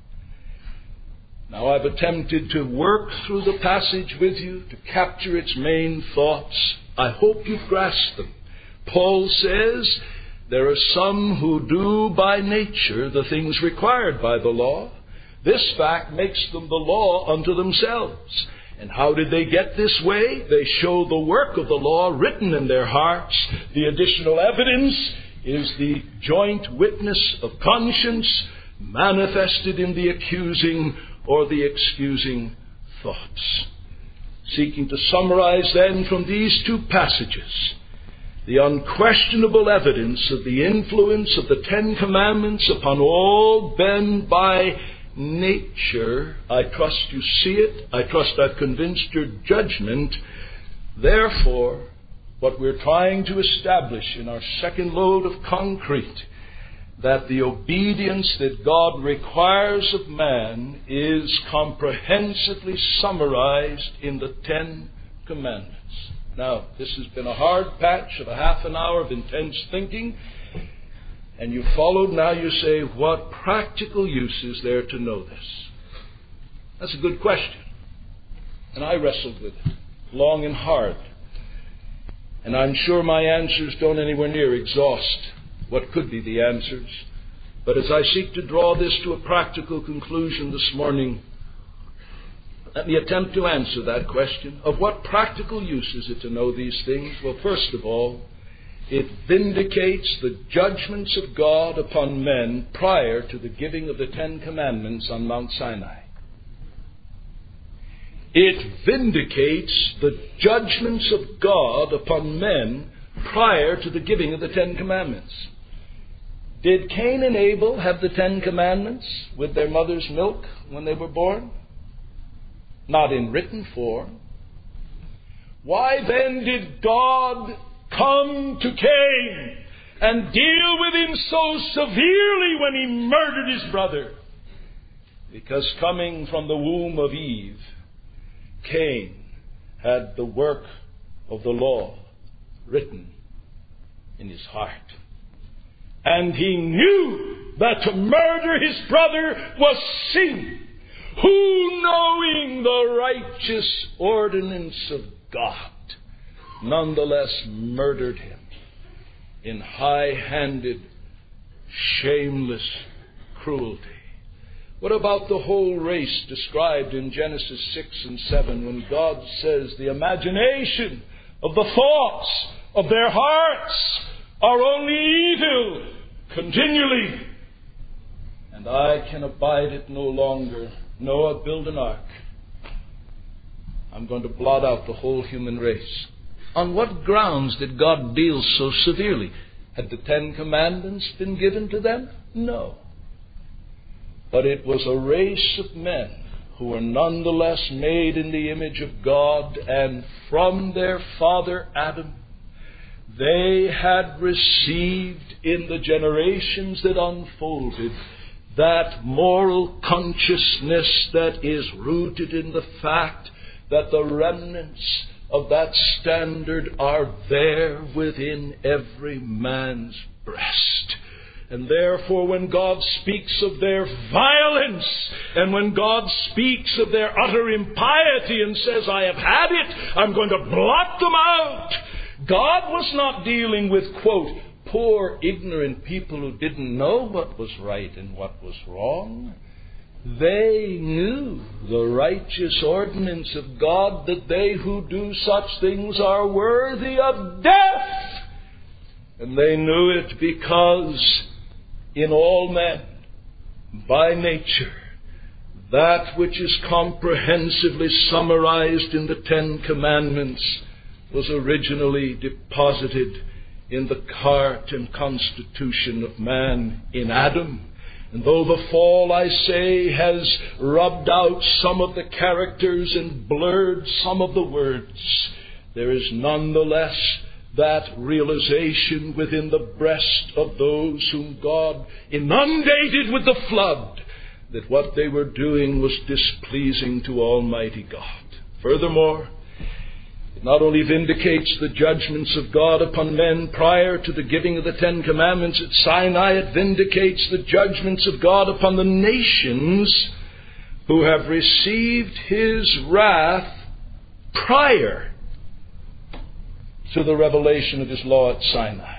Now, I've attempted to work through the passage with you to capture its main thoughts. I hope you've grasped them. Paul says there are some who do by nature the things required by the law. This fact makes them the law unto themselves. And how did they get this way? They show the work of the law written in their hearts. The additional evidence is the joint witness of conscience manifested in the accusing or the excusing thoughts. Seeking to summarize then from these two passages the unquestionable evidence of the influence of the Ten Commandments upon all men by nature. I trust you see it. I trust I've convinced your judgment. Therefore, what we're trying to establish in our second load of concrete, that the obedience that God requires of man is comprehensively summarized in the Ten Commandments. Now, this has been a hard patch of a half an hour of intense thinking, and you followed. Now you say, what practical use is there to know this? That's a good question. And I wrestled with it long and hard. And I'm sure my answers don't anywhere near exhaust what could be the answers. But as I seek to draw this to a practical conclusion this morning, let me attempt to answer that question. Of what practical use is it to know these things? Well, first of all, it vindicates the judgments of God upon men prior to the giving of the Ten Commandments on Mount Sinai. It vindicates the judgments of God upon men prior to the giving of the Ten Commandments. Did Cain and Abel have the Ten Commandments with their mother's milk when they were born? Not in written form. Why then did God come to Cain and deal with him so severely when he murdered his brother? Because coming from the womb of Eve, Cain had the work of the law written in his heart. And he knew that to murder his brother was sin. Who, knowing the righteous ordinance of God, nonetheless murdered him in high-handed, shameless cruelty. What about the whole race described in Genesis six and seven when God says the imagination of the thoughts of their hearts are only evil continually, and I can abide it no longer. Noah, build an ark. I'm going to blot out the whole human race. On what grounds did God deal so severely? Had the Ten Commandments been given to them? No. But it was a race of men who were nonetheless made in the image of God, and from their father Adam, they had received in the generations that unfolded that moral consciousness that is rooted in the fact that the remnants of that standard are there within every man's breast. And therefore, when God speaks of their violence, and when God speaks of their utter impiety and says, I have had it, I'm going to blot them out, God was not dealing with, quote, poor, ignorant people who didn't know what was right and what was wrong. They knew the righteous ordinance of God, that they who do such things are worthy of death. And they knew it because in all men, by nature, that which is comprehensively summarized in the Ten Commandments was originally deposited in the heart and constitution of man in Adam. And though the fall, I say, has rubbed out some of the characters and blurred some of the words, there is nonetheless that realization within the breast of those whom God inundated with the flood, that what they were doing was displeasing to Almighty God. Furthermore, it not only vindicates the judgments of God upon men prior to the giving of the Ten Commandments at Sinai, it vindicates the judgments of God upon the nations who have received His wrath prior to the revelation of His law at Sinai.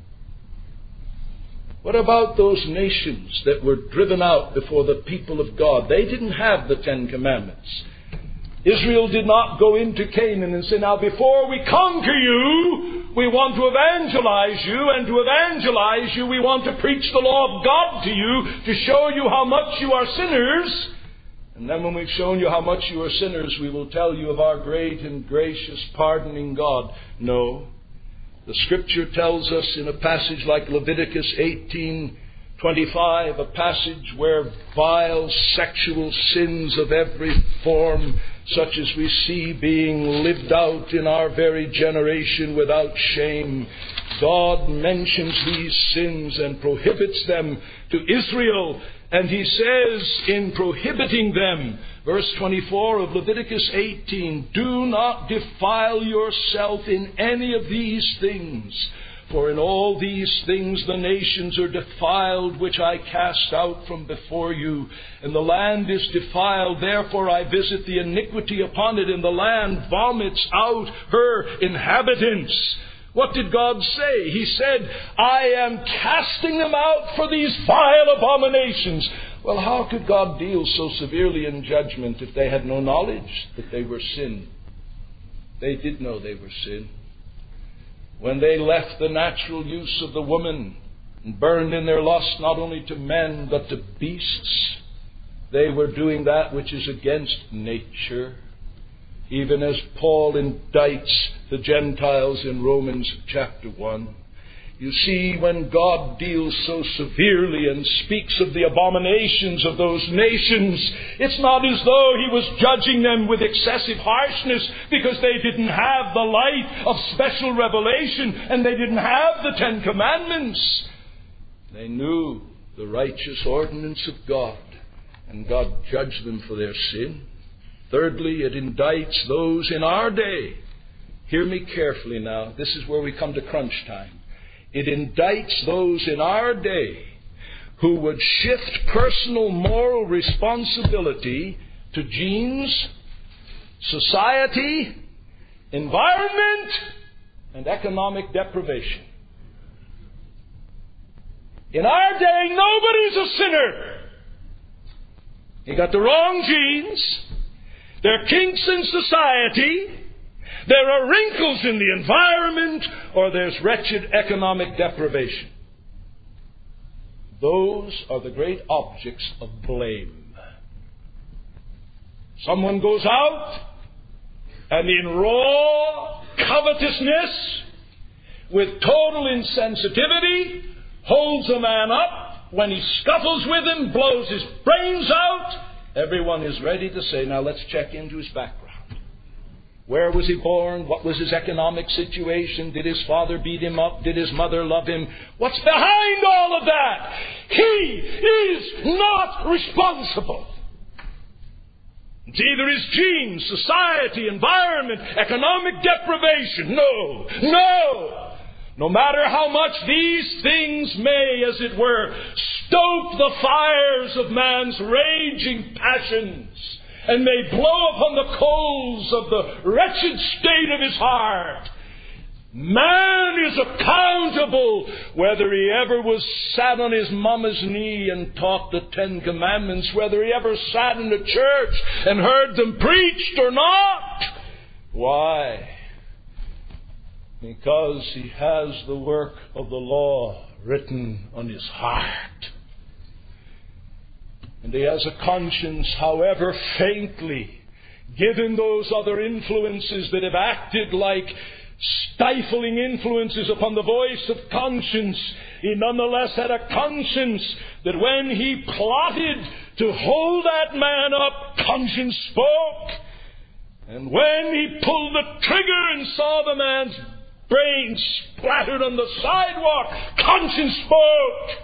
What about those nations that were driven out before the people of God? They didn't have the Ten Commandments. Israel did not go into Canaan and say, now before we conquer you, we want to evangelize you, and to evangelize you, we want to preach the law of God to you, to show you how much you are sinners. And then when we've shown you how much you are sinners, we will tell you of our great and gracious pardoning God. No. The Scripture tells us in a passage like Leviticus eighteen twenty-five, a passage where vile sexual sins of every form, such as we see being lived out in our very generation without shame, God mentions these sins and prohibits them to Israel. And He says in prohibiting them, verse twenty-four of Leviticus eighteen, do not defile yourself in any of these things. For in all these things the nations are defiled, which I cast out from before you. And the land is defiled, therefore I visit the iniquity upon it, and the land vomits out her inhabitants. What did God say? He said, I am casting them out for these vile abominations. Well, how could God deal so severely in judgment if they had no knowledge that they were sin? They did know they were sin. When they left the natural use of the woman and burned in their lust not only to men but to beasts, they were doing that which is against nature, even as Paul indicts the Gentiles in Romans chapter one. You see, when God deals so severely and speaks of the abominations of those nations, it's not as though He was judging them with excessive harshness because they didn't have the light of special revelation and they didn't have the Ten Commandments. They knew the righteous ordinance of God, and God judged them for their sin. Thirdly, it indicts those in our day. Hear me carefully now. This is where we come to crunch time. It indicts those in our day who would shift personal moral responsibility to genes, society, environment, and economic deprivation. In our day, nobody's a sinner. You got the wrong genes. There are kinks in society. There are wrinkles in the environment, or there's wretched economic deprivation. Those are the great objects of blame. Someone goes out and in raw covetousness with total insensitivity, holds a man up. When he scuffles with him, blows his brains out, everyone is ready to say, now let's check into his background. Where was he born? What was his economic situation? Did his father beat him up? Did his mother love him? What's behind all of that? He is not responsible. It's either his genes, society, environment, economic deprivation. No, no. No matter how much these things may, as it were, stoke the fires of man's raging passions, and may blow upon the coals of the wretched state of his heart, man is accountable whether he ever was sat on his mama's knee and taught the Ten Commandments, whether he ever sat in a church and heard them preached or not. Why? Because he has the work of the law written on his heart. And he has a conscience, however faintly, given those other influences that have acted like stifling influences upon the voice of conscience. He nonetheless had a conscience that when he plotted to hold that man up, conscience spoke. And when he pulled the trigger and saw the man's brains splattered on the sidewalk, conscience spoke.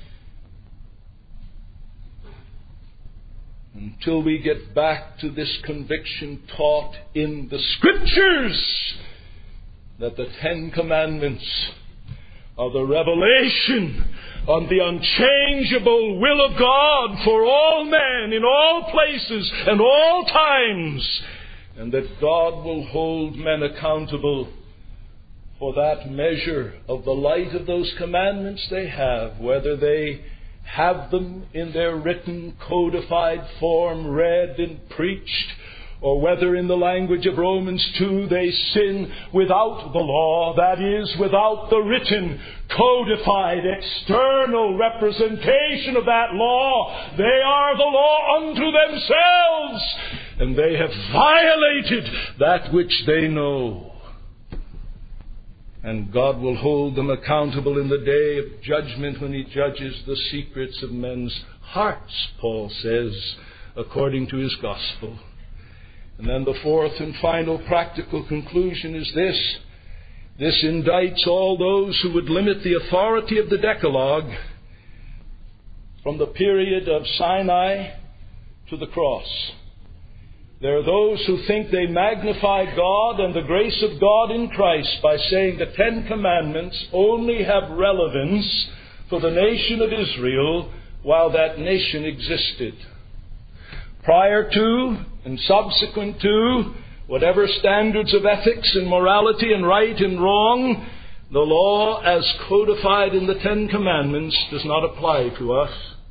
Until we get back to this conviction taught in the Scriptures that the Ten Commandments are the revelation on the unchangeable will of God for all men in all places and all times, and that God will hold men accountable for that measure of the light of those commandments they have, whether they have them in their written, codified form, read and preached, or whether in the language of Romans two they sin without the law, that is, without the written, codified, external representation of that law. They are the law unto themselves, and they have violated that which they know. And God will hold them accountable in the day of judgment when He judges the secrets of men's hearts, Paul says, according to His gospel. And then the fourth and final practical conclusion is this. This indicts all those who would limit the authority of the Decalogue from the period of Sinai to the cross. There are those who think they magnify God and the grace of God in Christ by saying the Ten Commandments only have relevance for the nation of Israel while that nation existed. Prior to and subsequent to whatever standards of ethics and morality and right and wrong, the law as codified in the Ten Commandments does not apply to us.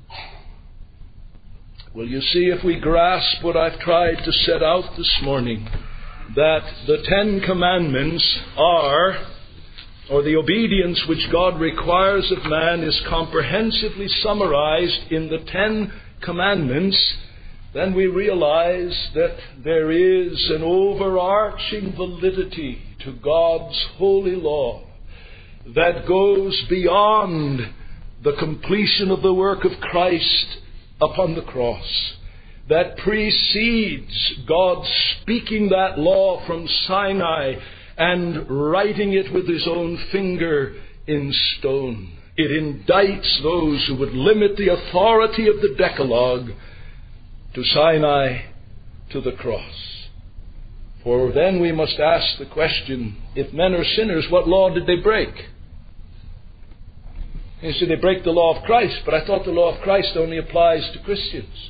Well, you see, if we grasp what I've tried to set out this morning, that the Ten Commandments are, or the obedience which God requires of man is comprehensively summarized in the Ten Commandments, then we realize that there is an overarching validity to God's holy law that goes beyond the completion of the work of Christ upon the cross, that precedes God speaking that law from Sinai and writing it with His own finger in stone. It indicts those who would limit the authority of the Decalogue to Sinai, to the cross. For then we must ask the question, if men are sinners, what law did they break? You see, they break the law of Christ, but I thought the law of Christ only applies to Christians.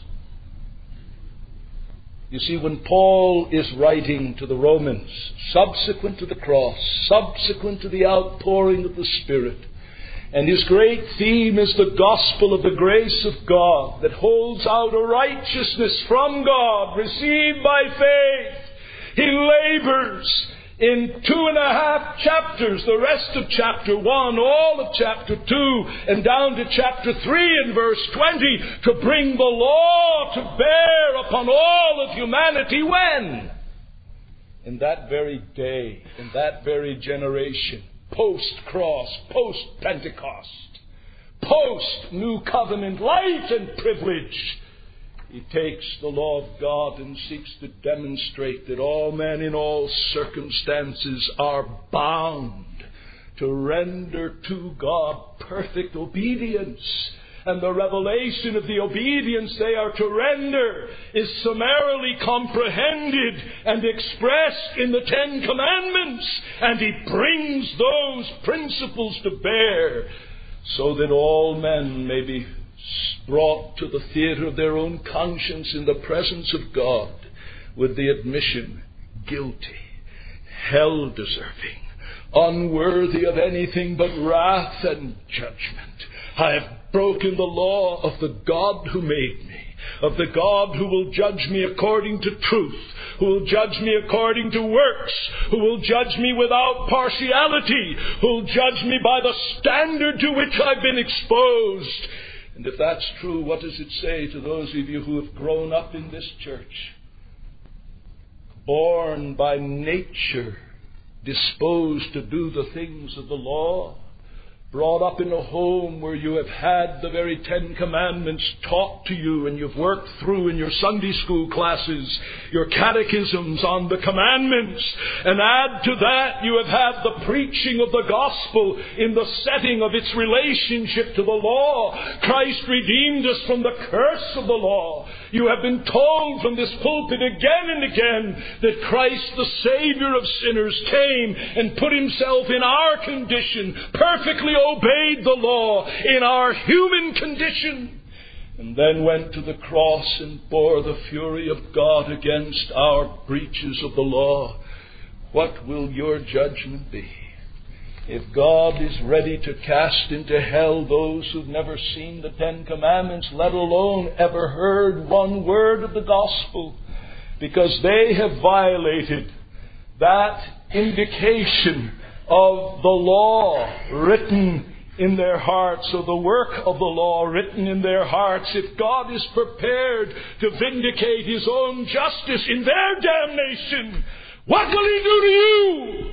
You see, when Paul is writing to the Romans, subsequent to the cross, subsequent to the outpouring of the Spirit, and his great theme is the gospel of the grace of God that holds out a righteousness from God received by faith, he labors in two and a half chapters, the rest of chapter one, all of chapter two, and down to chapter three in verse twenty, to bring the law to bear upon all of humanity. When? In that very day, in that very generation, post-cross, post-Pentecost, post-New Covenant light and privilege. He takes the law of God and seeks to demonstrate that all men in all circumstances are bound to render to God perfect obedience. And the revelation of the obedience they are to render is summarily comprehended and expressed in the Ten Commandments. And he brings those principles to bear so that all men may be brought to the theater of their own conscience in the presence of God with the admission, guilty, hell-deserving, unworthy of anything but wrath and judgment. I have broken the law of the God who made me, of the God who will judge me according to truth, who will judge me according to works, who will judge me without partiality, who will judge me by the standard to which I've been exposed. And if that's true, what does it say to those of you who have grown up in this church, born by nature, disposed to do the things of the law, brought up in a home where you have had the very Ten Commandments taught to you, and you've worked through in your Sunday school classes your catechisms on the commandments, and add to that you have had the preaching of the gospel in the setting of its relationship to the law. Christ redeemed us from the curse of the law. You have been told from this pulpit again and again that Christ, the Savior of sinners, came and put himself in our condition, perfectly obeyed the law in our human condition, and then went to the cross and bore the fury of God against our breaches of the law. What will your judgment be? If God is ready to cast into hell those who've never seen the Ten Commandments, let alone ever heard one word of the gospel, because they have violated that indication of the law written in their hearts, or the work of the law written in their hearts, if God is prepared to vindicate his own justice in their damnation, what will he do to you?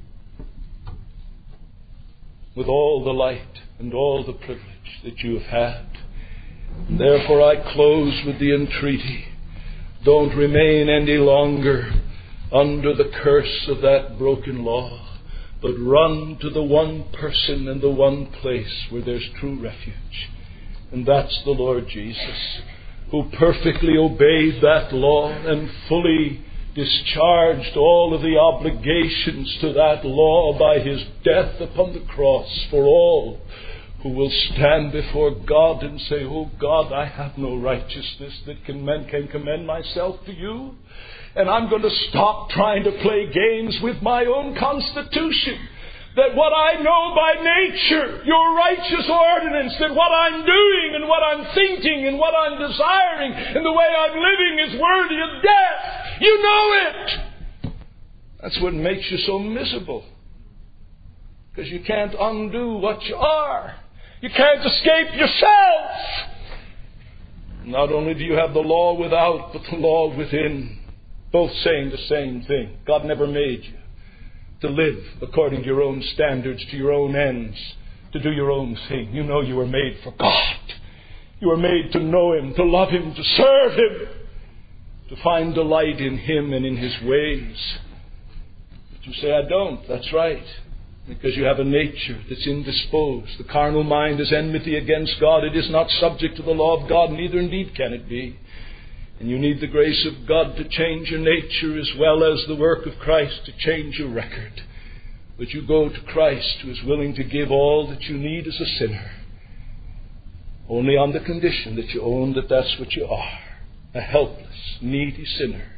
With all the light and all the privilege that you have had. And therefore I close with the entreaty, don't remain any longer under the curse of that broken law, but run to the one person and the one place where there's true refuge. And that's the Lord Jesus, who perfectly obeyed that law and fully discharged all of the obligations to that law by his death upon the cross for all who will stand before God and say, "Oh God, I have no righteousness that can, can commend myself to you. And I'm going to stop trying to play games with my own constitution. That what I know by nature, your righteous ordinance, that what I'm doing and what I'm thinking and what I'm desiring and the way I'm living is worthy of death. You know it." That's what makes you so miserable. Because you can't undo what you are. You can't escape yourself. Not only do you have the law without, but the law within. Both saying the same thing. God never made you to live according to your own standards, to your own ends, to do your own thing. You know you were made for God. You were made to know him, to love him, to serve him, to find delight in him and in his ways. But you say, "I don't." That's right. Because you have a nature that's indisposed. The carnal mind is enmity against God. It is not subject to the law of God, neither indeed can it be. And you need the grace of God to change your nature as well as the work of Christ to change your record. But you go to Christ, who is willing to give all that you need as a sinner, only on the condition that you own that that's what you are, a helpless, needy sinner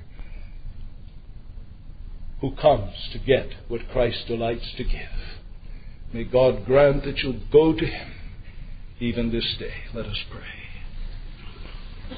who comes to get what Christ delights to give. May God grant that you'll go to him even this day. Let us pray.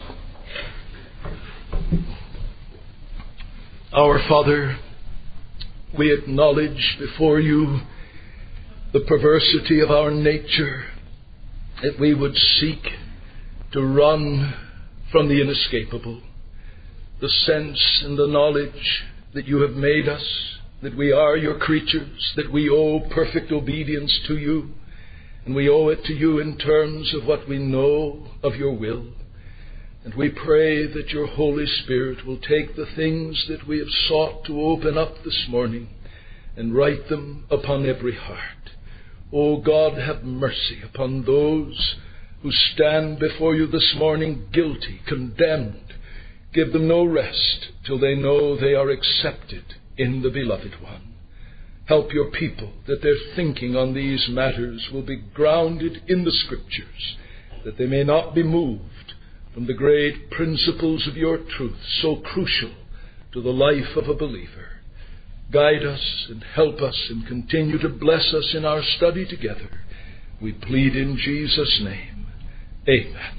Our Father, we acknowledge before you the perversity of our nature, that we would seek to run from the inescapable, the sense and the knowledge that you have made us that we are your creatures, that we owe perfect obedience to you, and we owe it to you in terms of what we know of your will. And we pray that your Holy Spirit will take the things that we have sought to open up this morning and write them upon every heart. O God, have mercy upon those who stand before you this morning guilty, condemned. Give them no rest till they know they are accepted in the Beloved One. Help your people that their thinking on these matters will be grounded in the Scriptures, that they may not be moved from the great principles of your truth, so crucial to the life of a believer. Guide us and help us and continue to bless us in our study together. We plead in Jesus' name. Amen.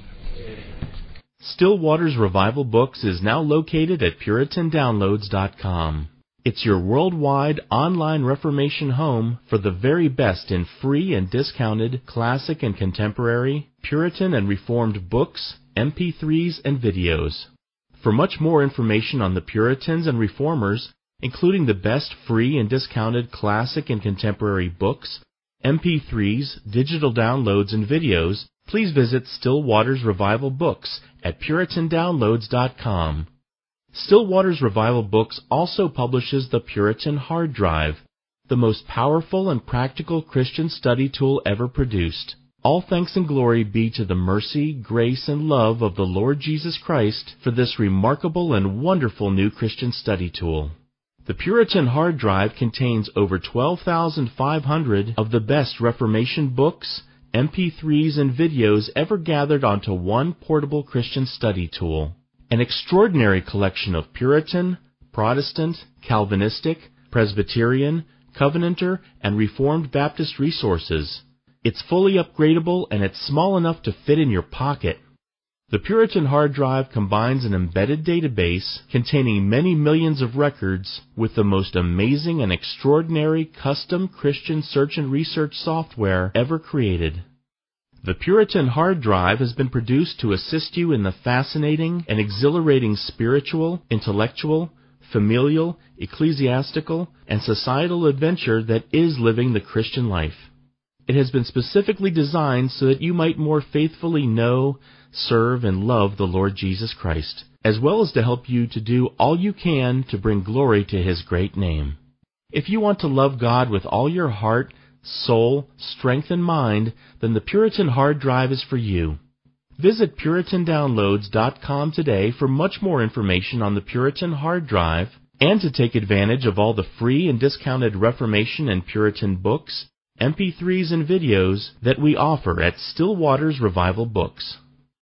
Still Waters Revival Books is now located at Puritan Downloads dot com. It's your worldwide online Reformation home for the very best in free and discounted classic and contemporary, Puritan and Reformed books, M P threes, and videos. For much more information on the Puritans and Reformers, including the best free and discounted classic and contemporary books, M P threes, digital downloads, and videos, please visit Still Waters Revival Books at Puritan Downloads dot com. Still Waters Revival Books also publishes the Puritan Hard Drive, the most powerful and practical Christian study tool ever produced. All thanks and glory be to the mercy, grace, and love of the Lord Jesus Christ for this remarkable and wonderful new Christian study tool. The Puritan Hard Drive contains over twelve thousand five hundred of the best Reformation books, M P threes, and videos ever gathered onto one portable Christian study tool. An extraordinary collection of Puritan, Protestant, Calvinistic, Presbyterian, Covenanter, and Reformed Baptist resources. It's fully upgradable and it's small enough to fit in your pocket. The Puritan Hard Drive combines an embedded database containing many millions of records with the most amazing and extraordinary custom Christian search and research software ever created. The Puritan Hard Drive has been produced to assist you in the fascinating and exhilarating spiritual, intellectual, familial, ecclesiastical, and societal adventure that is living the Christian life. It has been specifically designed so that you might more faithfully know, serve, and love the Lord Jesus Christ, as well as to help you to do all you can to bring glory to His great name. If you want to love God with all your heart, soul, strength, and mind, then the Puritan Hard Drive is for you. Visit Puritan Downloads dot com today for much more information on the Puritan Hard Drive and to take advantage of all the free and discounted Reformation and Puritan books, M P threes, and videos that we offer at Still Waters Revival Books.